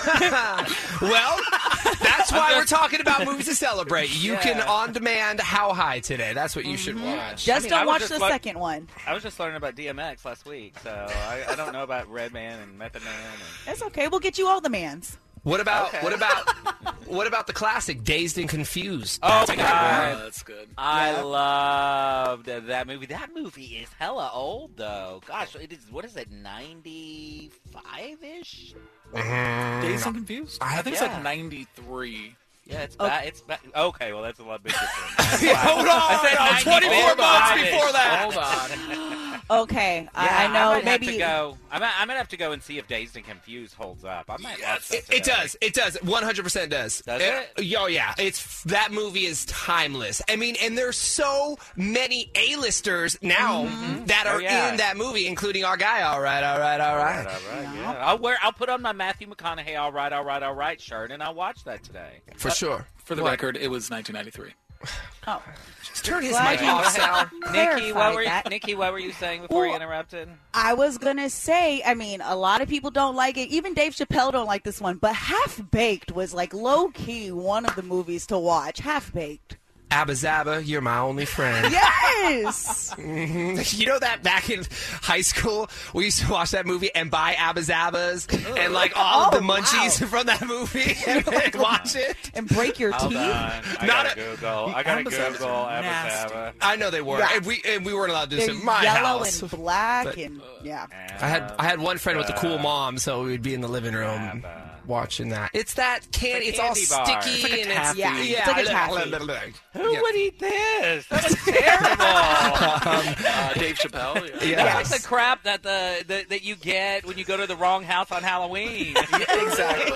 Well, that's why we're talking about movies to celebrate. You Yeah. can on demand How High today. That's what you should watch. Just I mean, don't I was watch just the like- second one. I was just learning about D M X last week, so I, I don't know about Redman and Method Man. And... That's okay. We'll get you all the mans. What about Okay. what about what about the classic Dazed and Confused? Oh That's my a good God. one. that's good. I loved that movie. That movie is hella old, though. Gosh, it is. What is it? ninety-five ish. Dazed and Confused? I think it's Yeah. like ninety-three. Yeah, it's Okay. bad. It's bad. Okay, well, that's a lot bigger. difference. Hold on, I said no, twenty-four months ninety-five-ish. before that. Hold on. Okay, I, Yeah, I know. might maybe have to go. I might, I'm gonna have to go and see if Dazed and Confused holds up. I might watch that It, it today. does. It does. one hundred percent does. Does it? Oh, yeah. It's that movie is timeless. I mean, and there's so many A-listers now that Oh, are yeah. in that movie, including our guy. All right, all right, all right. All right, yeah. I'll wear. I'll put on my Matthew McConaughey "All Right, All Right, All Right" shirt, and I'll watch that today. For sure. For the What? record, it was nineteen ninety-three. Oh, Just turn his Glad mic you off, Sal. Nikki, what clarified were you, that. Nikki, what were you saying before you Well, interrupted? I was gonna say. I mean, a lot of people don't like it. Even Dave Chappelle don't like this one. But Half Baked was like low key one of the movies to watch. Half Baked. Abba Zaba, you're my only friend. Yes. Mhm. You know that back in high school, we used to watch that movie and buy Abba Zabbas and like all of Oh, the munchies wow. from that movie and watch it. And break your Hold teeth. on. I Not gotta a- Google. I gotta Abba Zabbas Google are Abba nasty. Zaba. I know they were, Yeah. and we and we weren't allowed to do They're this in my yellow house. and black But- and yeah. I had I had one friend with a cool mom, so we'd be in the living room Abba. watching that. It's that candy. It's It's, a all candy bar. sticky It's like a and it's taffy. Yeah, yeah. it's like a I- taffy. Who Yeah. would eat this? That was terrible. Uh, Dave Chappelle. Yeah. Yeah. That's like the crap that the, the that you get when you go to the wrong house on Halloween. Exactly.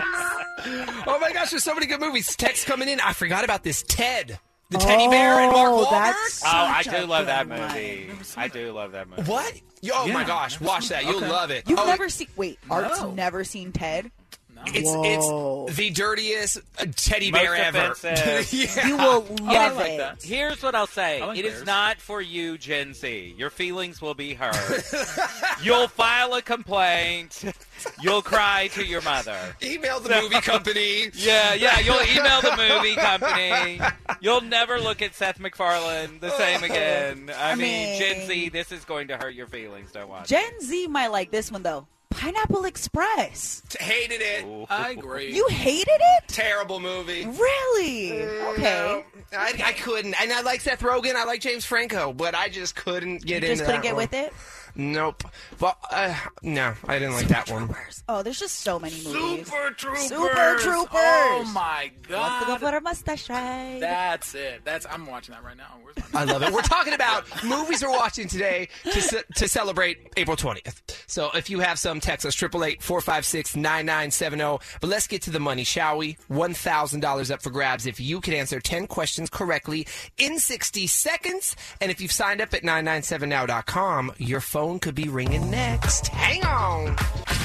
Oh my gosh, there's so many good movies. Text coming in. I forgot about this Ted, the teddy bear and Mark Oh, Wahlberg. that's Oh, I such do a love that good one. movie. I do love that movie. What? Oh my Yeah. gosh, watch that. You'll Okay. love it. You've Oh, never seen. Wait, Art's No. never seen Ted. It's Whoa. it's the dirtiest uh, teddy Most bear ever. offensive. Yeah. You will I love like it. that. Here's what I'll say. I like It is bears. not for you, Gen Z. Your feelings will be hurt. You'll file a complaint. You'll cry to your mother. Email the movie company. Yeah, yeah, you'll email the movie company. You'll never look at Seth MacFarlane the same again. I, I mean, Gen mean- Z, this is going to hurt your feelings. Don't watch Gen Z might like this one though. Pineapple Express. Hated it. it. I agree. You hated it? Terrible movie. Really? Okay. No, I, I couldn't. And I like Seth Rogen. I like James Franco, but I just couldn't get You into just couldn't that get one. with it? Nope. But uh, no, I didn't like that one. Oh, there's just so many movies. Super Troopers. Super Troopers. Oh my Wants to go god. for a mustache ride. That's it. That's I'm watching that right now. Where's my I love it. We're talking about movies we're watching today to ce- to celebrate April twentieth. So if you have some, text us triple eight four five six nine nine seven zero. But let's get to the money, shall we? One thousand dollars up for grabs if you can answer ten questions correctly in sixty seconds. And if you've signed up at nine nine seven now dot com, your phone could be ringing next. Hang on.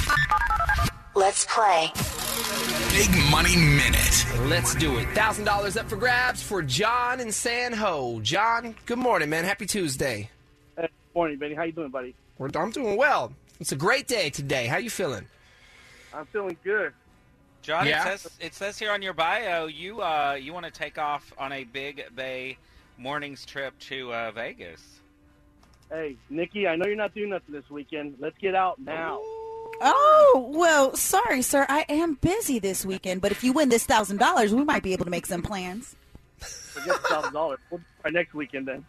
Let's play. Big Money Minute. Let's do it. one thousand dollars up for grabs for John in San Ho. John, good morning, man. Happy Tuesday. Hey, morning, Benny. How you doing, buddy? We're, I'm doing well. It's a great day today. How you feeling? I'm feeling good. John, Yeah? it says it says here on your bio you uh, you want to take off on a Big Bay mornings trip to uh, Vegas. Hey, Nikki, I know you're not doing nothing this weekend. Let's get out now. Oh, well, sorry, sir. I am busy this weekend, but if you win this one thousand dollars, we might be able to make some plans. Forget the thousand dollars. We'll try next weekend then.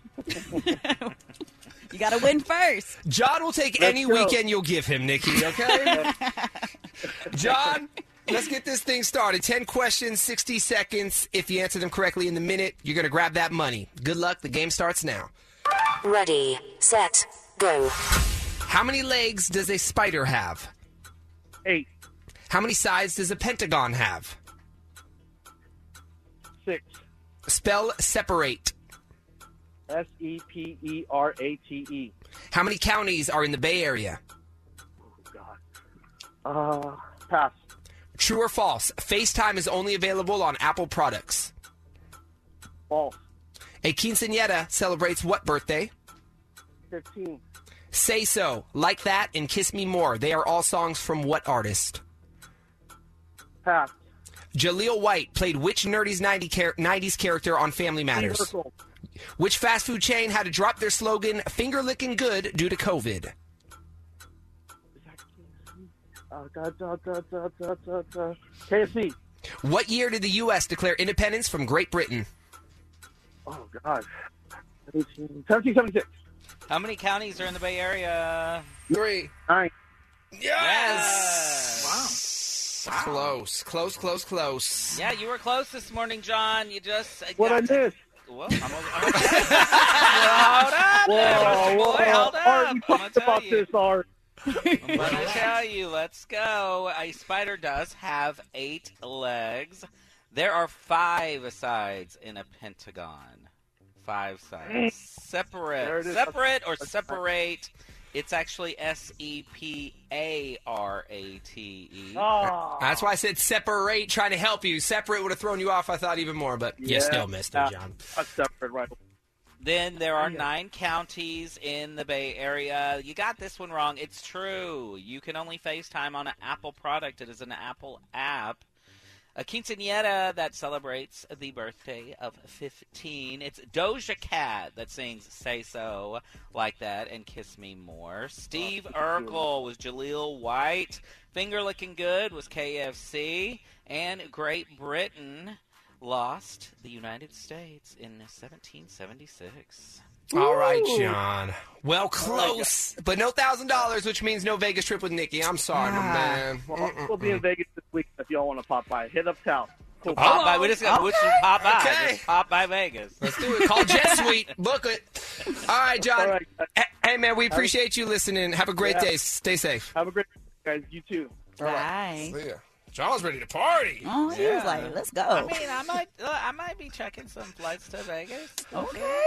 You got to win first. John will take Let's any go. weekend you'll give him, Nikki, okay? John, let's get this thing started. ten questions, sixty seconds. If you answer them correctly in the minute, you're going to grab that money. Good luck. The game starts now. Ready, set, go. How many legs does a spider have? Eight. How many sides does a pentagon have? Six. Spell separate. S E P E R A T E. How many counties are in the Bay Area? Uh, pass. True or false? FaceTime is only available on Apple products. False. A quinceañera celebrates what birthday? Fifteen. Say So, Like That, and Kiss Me More. They are all songs from what artist? Pass. Jaleel White played which nerdy's nineties character on Family Matters? Universal. Which fast food chain had to drop their slogan, Finger Licking Good, due to COVID? Uh, da, da, da, da, da, da, da. K F C. What year did the U S declare independence from Great Britain? Oh, God. seventeen seventy-six. How many counties are in the Bay Area? Three. Nine. Yes! Wow. Wow. Close, close, close, close. Yeah, you were close this morning, John. You just... Uh, What I got- missed? Well, I'm over- well, hold up, there, Whoa, boy, whoa. hold up. Art, we I'm gonna talked tell about you. this, Art. I'm gonna tell you. Let's go. A spider does have eight legs. There are five sides in a pentagon. Five sides. There Separate. it is. Separate or separate. It's actually S E P A R A T E. Oh. That's why I said separate, trying to help you. Separate would have thrown you off, I thought, even more, but you Yeah. still missed it, John. A separate right. Then there are nine counties in the Bay Area. You got this one wrong. It's true. You can only FaceTime on an Apple product. It is an Apple app. A quinceañera that celebrates the birthday of fifteen. It's Doja Cat that sings Say So, Like That, and Kiss Me More. Steve Urkel was Jaleel White. Finger Licking Good was K F C. And Great Britain lost the United States in seventeen seventy-six. All right, John. Well, close, but no one thousand dollars, which means no Vegas trip with Nikki. I'm sorry, my man. Well, we'll be in Vegas this week if y'all want to pop by. Hit up town. Cool. Pop by. We just got Okay. to pop by. Okay. Just pop by Vegas. Let's do it. Call Jet Suite. Book it. All right, John. All right, guys. Hey, hey, man, we appreciate you listening. Have a great Yeah. day. Stay safe. Have a great day, guys. You too. Bye. See ya. John's ready to party. Oh, he was like, let's go. I mean, I might, uh, I might be checking some flights to Vegas. Okay.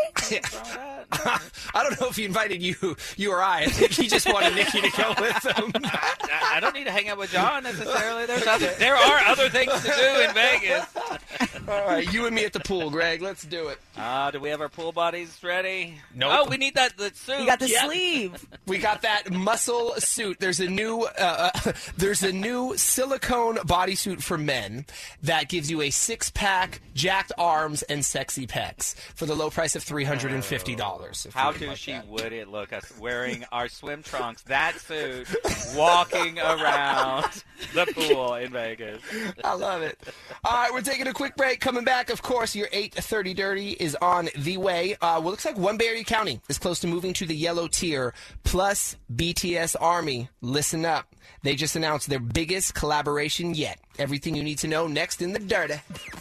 I don't know if he invited you, you or I. I think he just wanted Nikki to go with him. I, I don't need to hang out with John necessarily. There's other, there are other things to do in Vegas. All right, you and me at the pool, Greg. Let's do it. Uh, do we have our pool buddies ready? Nope. Oh, we need that the suit. You got the Yep. sleeve. We got that muscle suit. There's a new, uh, uh, there's a new silicone bodysuit for men that gives you a six pack, jacked arms, and sexy pecs for the low price of three hundred and fifty dollars. How douchey would it look us wearing our swim trunks, that suit, walking around the pool in Vegas? I love it. All right, we're taking a quick break. Coming back, of course, your eight thirty Dirty is on the way. Uh, well, looks like one Bay Area County is close to moving to the yellow tier, plus B T S Army. Listen up. They just announced their biggest collaboration yet. Everything you need to know next in the Dirty.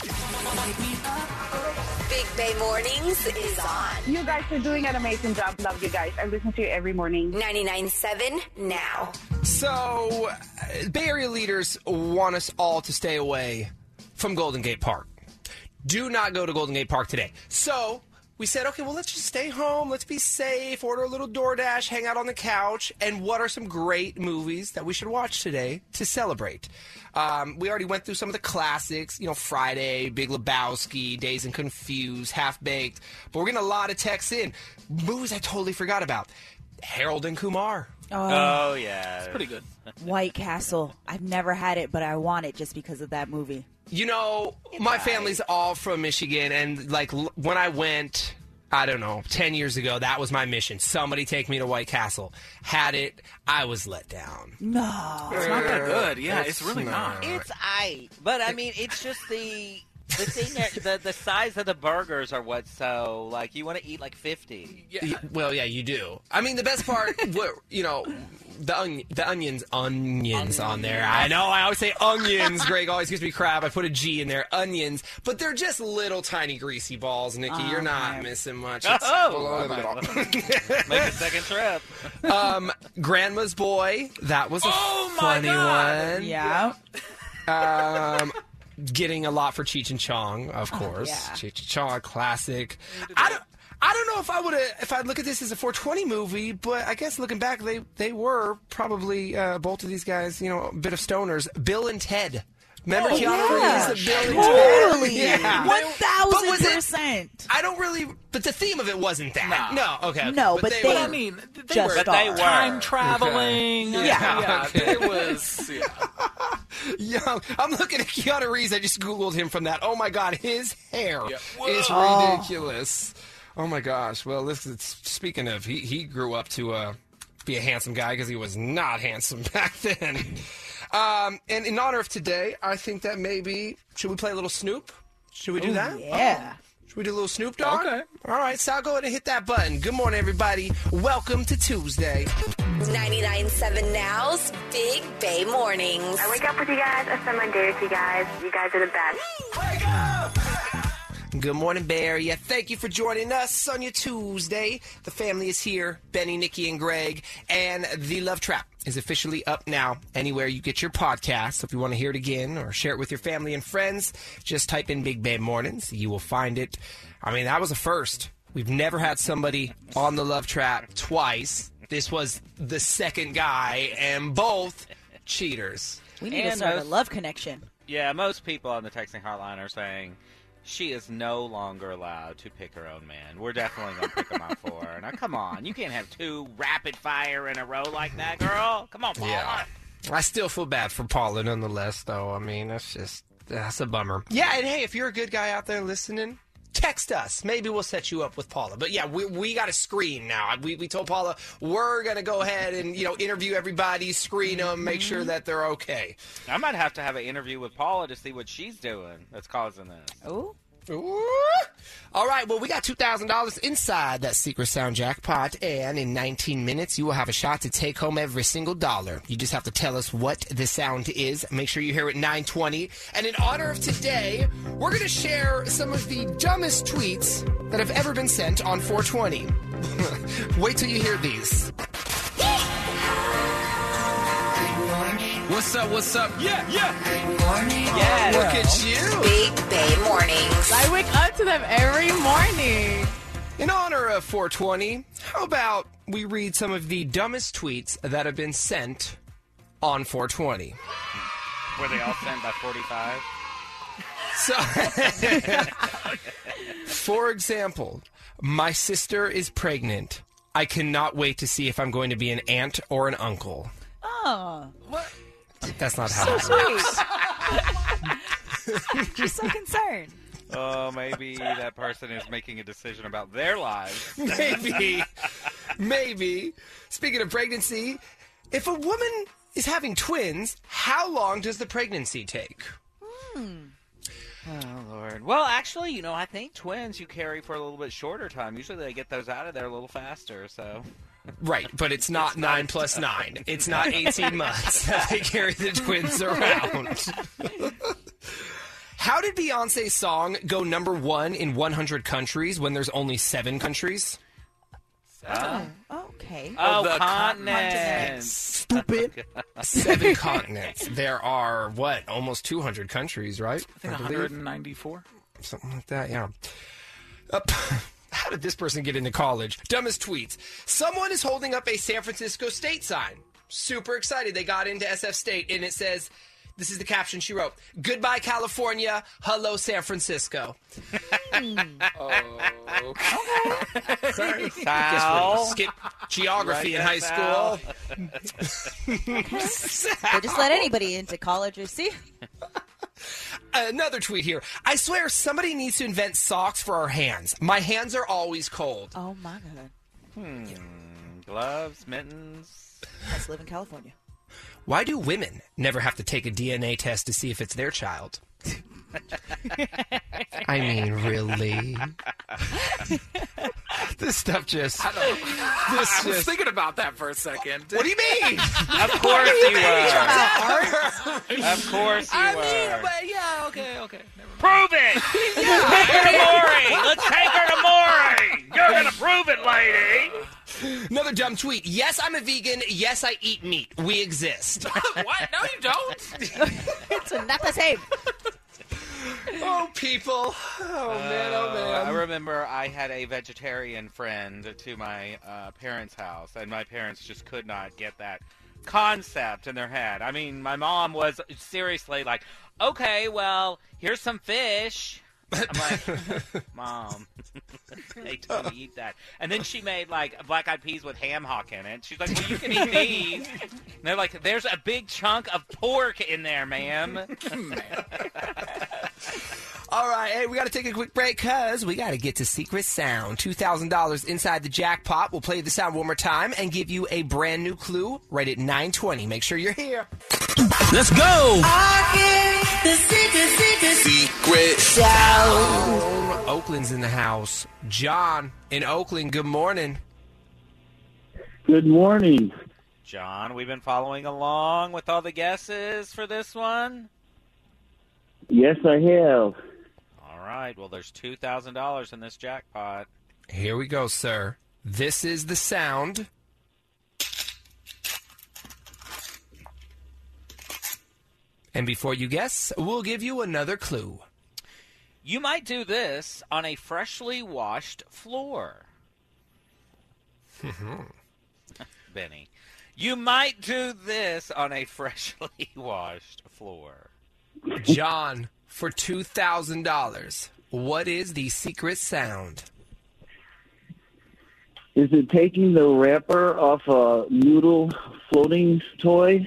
Big Bay Mornings is on. You guys are doing an amazing job. Love you guys. I listen to you every morning. ninety-nine point seven now. So, uh, Bay Area leaders want us all to stay away from Golden Gate Park. Do not go to Golden Gate Park today. So, we said, okay, well, let's just stay home. Let's be safe. Order a little DoorDash. Hang out on the couch. And what are some great movies that we should watch today to celebrate? Um, we already went through some of the classics. You know, Friday, Big Lebowski, Dazed and Confused, Half-Baked. But we're getting a lot of texts in. Movies I totally forgot about. Harold and Kumar. Oh, Oh, yeah. It's Pretty good. White Castle. I've never had it, but I want it just because of that movie. You know, my family's all from Michigan, and like l- when I went, I don't know, ten years ago, that was my mission. Somebody take me to White Castle. Had it, I was let down. No. It's not that good. Yeah, It's it's, really not. It's aight. But, I mean, it's just the... The thing, the the size of the burgers are what's so like you want to eat like fifty. Yeah. Well, yeah, you do. I mean, the best part, what, you know, the onion, the onions, onions on there. I know, I always say onions. Greg always gives me crap. I put a G in there, onions, but they're just little tiny greasy balls, Nikki. Oh, You're not man. missing much. Oh, It's oh, make a second trip. um, Grandma's Boy. That was a Oh, my funny God. one. Yeah. Um, getting a lot for Cheech and Chong, of course. yeah. Cheech and Chong, classic. I don't. I don't know if I would have, if I'd look at this as a four twenty movie, but I guess looking back, they they were probably uh, both of these guys, you know, a bit of stoners. Bill and Ted. Remember Oh, Keanu yeah. Reeves and Bill and Totally. Ted? Yeah. One But thousand was it- percent. I don't really, but the theme of it wasn't that. No, okay. No, but they- were- I mean, they Just were are. time traveling. Okay. Yeah, Yeah, yeah. okay. It was. Yeah. Young. I'm looking at Keanu Reeves. I just Googled him from that. Oh, my God. His hair Yeah. is Whoa. ridiculous. Oh, my gosh. Well, this is, speaking of, he, he grew up to uh, be a handsome guy because he was not handsome back then. Um, and in honor of today, I think that maybe, should we play a little Snoop? Should we do Ooh, that? yeah. Should we do a little Snoop Dogg? Okay. All right, Sal, go ahead and hit that button. Good morning, everybody. Welcome to Tuesday. ninety-nine point seven Now's Big Bay Mornings. I wake up with you guys. I spend my day with you guys. You guys are the best. Wake up! Good morning, Bay Area. Thank you for joining us on your Tuesday. The family is here, Benny, Nikki, and Greg, and The Love Trap is officially up now anywhere you get your podcast. So if you want to hear it again or share it with your family and friends, just type in Big Bay Mornings. You will find it. I mean, that was a first. We've never had somebody on The Love Trap twice. This was the second guy, and both cheaters. We need to And start a most- love connection. Yeah, most people on the texting hotline are saying she is no longer allowed to pick her own man. We're definitely going to pick him out for her. Now, come on. You can't have two rapid fire in a row like that, girl. Come on, Paula. Yeah. I still feel bad for Paula nonetheless, though. I mean, that's just, that's a bummer. Yeah, and hey, if you're a good guy out there listening, text us. Maybe we'll set you up with Paula. But yeah, we we got a screen now. We, we told Paula we're going to go ahead and, you know, interview everybody, screen them, make sure that they're okay. I might have to have an interview with Paula to see what she's doing that's causing this. Ooh. Ooh. All right, well, we got two thousand dollars inside that secret sound jackpot, and in nineteen minutes, you will have a shot to take home every single dollar. You just have to tell us what the sound is. Make sure you hear it nine twenty. And in honor of today, we're going to share some of the dumbest tweets that have ever been sent on four twenty. Wait till you hear these. What's up? What's up? Yeah, yeah. Good morning. Yeah. Look at you. Big Bay Mornings. I wake up to them every morning. In honor of four twenty, how about we read some of the dumbest tweets that have been sent on four twenty? Were they all sent by forty-five? So, for example, my sister is pregnant. I cannot wait to see if I'm going to be an aunt or an uncle. Oh. What? That's not how So it sweet. She's so concerned. Oh, maybe that person is making a decision about their lives. Maybe. Maybe. Speaking of pregnancy, if a woman is having twins, how long does the pregnancy take? Hmm. Oh, Lord. Well, actually, you know, I think twins you carry for a little bit shorter time. Usually they get those out of there a little faster, so... Right, but it's not nine plus nine. It's not eighteen months that they carry the twins around. How did Beyonce's song go number one in one hundred countries when there's only seven countries? Uh, Okay. oh, the continents. Stupid. Seven continents. There are, what, almost two hundred countries, right? I think believe? one hundred ninety-four. Something like that, yeah. Uh, how did this person get into college? Dumbest tweets. Someone is holding up a San Francisco State sign. Super excited. They got into S F State, and it says, this is the caption she wrote, "Goodbye, California. Hello, San Francisco." Oh, okay. Sal. Skip geography Right, in high Sal. school. They just let anybody into college, you see? Another tweet here. I swear somebody needs to invent socks for our hands. My hands are always cold. Oh, my God. Hmm. Gloves, mittens. Let's live in California. Why do women never have to take a D N A test to see if it's their child? I mean, really? This stuff just... I don't, This I was just- thinking about that for a second. What do you mean? Of course you were. Of course you I were. mean, but yeah, okay, okay. Never mind. Prove it! Take her to Maury! Let's take her to Maury! You're gonna prove it, lady! Another dumb tweet. Yes, I'm a vegan. Yes, I eat meat. We exist. What? No, you don't. It's not the same. Oh, people. Oh, man, oh, man. I remember I had a vegetarian friend to my uh, parents' house, and my parents just could not get that concept in their head. I mean, my mom was seriously like, okay, well, here's some fish. I'm like, Mom, they told me eat that. And then she made, like, black-eyed peas with ham hock in it. She's like, well, you can eat these. And they're like, there's a big chunk of pork in there, ma'am. All right, hey, we got to take a quick break because we got to get to Secret Sound. two thousand dollars inside the jackpot. We'll play the sound one more time and give you a brand new clue right at nine twenty. Make sure you're here. Let's go. The secret, secret, Secret Sound. Oakland's in the house. John in Oakland, good morning. Good morning. John, we've been following along with all the guesses for this one. Yes, I have. All right, well, there's two thousand dollars in this jackpot. Here we go, sir. This is the sound. And before you guess, we'll give you another clue. You might do this on a freshly washed floor. Benny. You might do this on a freshly washed floor. John, for two thousand dollars, what is the secret sound? Is it taking the wrapper off a noodle floating toy?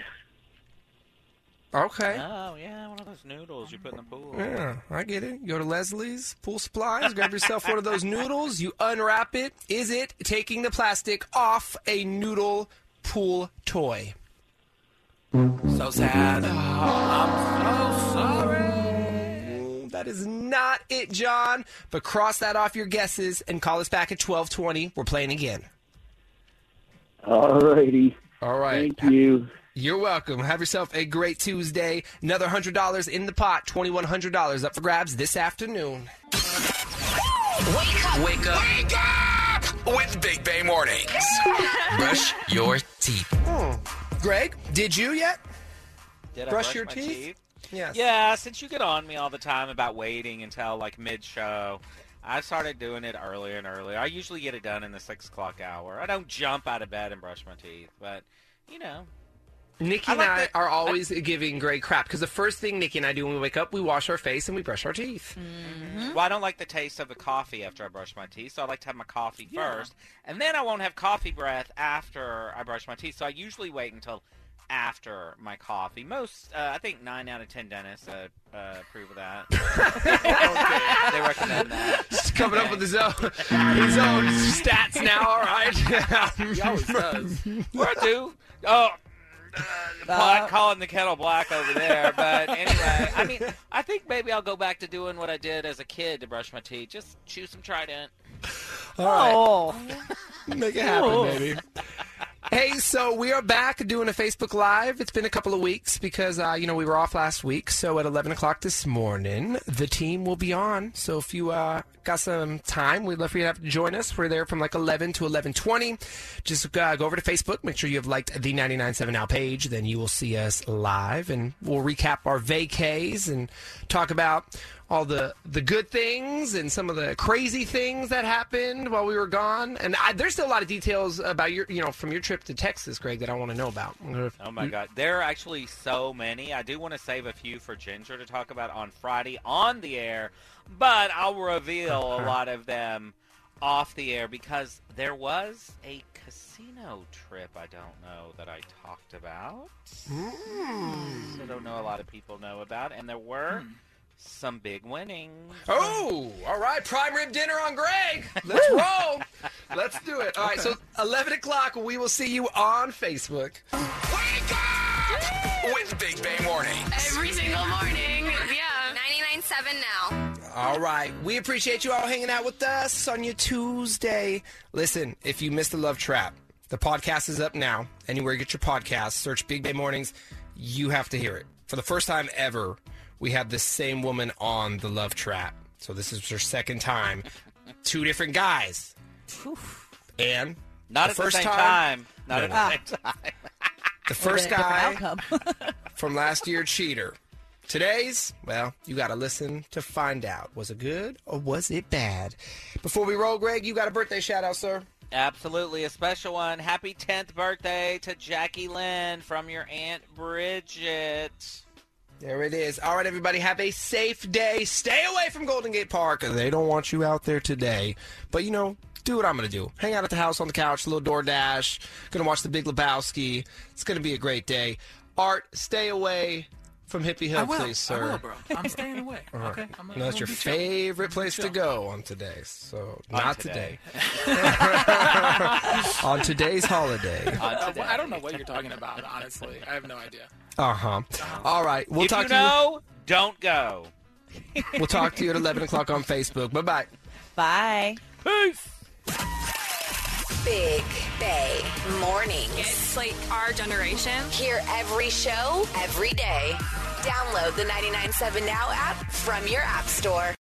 Okay. Oh, yeah, one of those noodles you put in the pool. Yeah, I get it. You go to Leslie's Pool Supplies, grab yourself one of those noodles, you unwrap it. Is it taking the plastic off a noodle pool toy? So sad. I'm so sorry. That is not it, John. But cross that off your guesses and call us back at twelve twenty. We're playing again. All righty. All right. Thank you. You're welcome. Have yourself a great Tuesday. Another one hundred dollars in the pot. twenty-one hundred dollars up for grabs this afternoon. Wake up. Wake up. Wake up with Big Bay Mornings. Brush your teeth. Hmm. Greg, did you yet? Did I brush brush your my teeth? teeth? Yes. Yeah, since you get on me all the time about waiting until, like, mid-show, I started doing it earlier and earlier. I usually get it done in the six o'clock hour. I don't jump out of bed and brush my teeth, but, you know. Nikki I and like I that- are always giving Greg crap because the first thing Nikki and I do when we wake up, we wash our face and we brush our teeth. Mm-hmm. Well, I don't like the taste of the coffee after I brush my teeth, so I like to have my coffee first, and then I won't have coffee breath after I brush my teeth. So I usually wait until after my coffee. Most, uh, I think nine out of ten dentists uh, uh, approve of that. Okay. They recommend that. Just coming up with his own, his own stats now, all right? He always does. Where do? Oh. Uh, pot calling the kettle black over there, but anyway, I mean, I think maybe I'll go back to doing what I did as a kid to brush my teeth. Just chew some Trident. All right. Oh. Make it happen, baby. Hey, so we are back doing a Facebook Live. It's been a couple of weeks because, uh, you know, we were off last week. So at eleven o'clock this morning, the team will be on. So if you uh, got some time, we'd love for you to have to join us. We're there from like eleven to eleven twenty. Just uh, go over to Facebook. Make sure you have liked the ninety-nine point seven Now page. Then you will see us live. And we'll recap our vacays and talk about all the, the good things and some of the crazy things that happened while we were gone. And I, there's still a lot of details about your, you know, from your trip to Texas, Greg, that I want to know about. Oh, my God. There are actually so many. I do want to save a few for Ginger to talk about on Friday on the air, but I'll reveal a lot of them off the air because there was a casino trip I don't know that I talked about. Mm. I don't know a lot of people know about, and there were mm. some big winnings. Oh, all right. Prime rib dinner on Greg. Let's roll. Let's do it. All right, so eleven o'clock, we will see you on Facebook. Wake up with Big Bay Mornings. Every single morning. Yeah. ninety-nine point seven now. All right. We appreciate you all hanging out with us on your Tuesday. Listen, if you missed the Love Trap, the podcast is up now. Anywhere you get your podcasts, search Big Bay Mornings. You have to hear it. For the first time ever, we have this same woman on the Love Trap. So this is her second time. Two different guys. And Not the at first the same time, time. Not No, at no. the same time. The first Different guy outcome. from last year, Cheater. Today's, well, you got to listen to find out. Was it good or was it bad? Before we roll, Greg, you got a birthday shout out, sir? Absolutely, a special one. Happy tenth birthday to Jackie Lynn from your Aunt Bridget. There it is. All right, everybody, have a safe day. Stay away from Golden Gate Park. They don't want you out there today. But, you know, do what I'm going to do. Hang out at the house on the couch, a little DoorDash. Going to watch The Big Lebowski. It's going to be a great day. Art, stay away from Hippie Hill, I will. please, sir. I will, bro. I'm staying away. All right. Okay. I'm, no, that's your be chill. favorite place Chill. to go on today. So, On not today. today. On today's holiday. Uh, I don't know what you're talking about, honestly. I have no idea. Uh-huh. All right. We'll if talk you to know, don't go. you. We'll talk to you at eleven o'clock on Facebook. Bye-bye. Bye. Peace. Big Bay Mornings. It's like our generation. Hear every show, every day. Download the ninety-nine point seven Now app from your app store.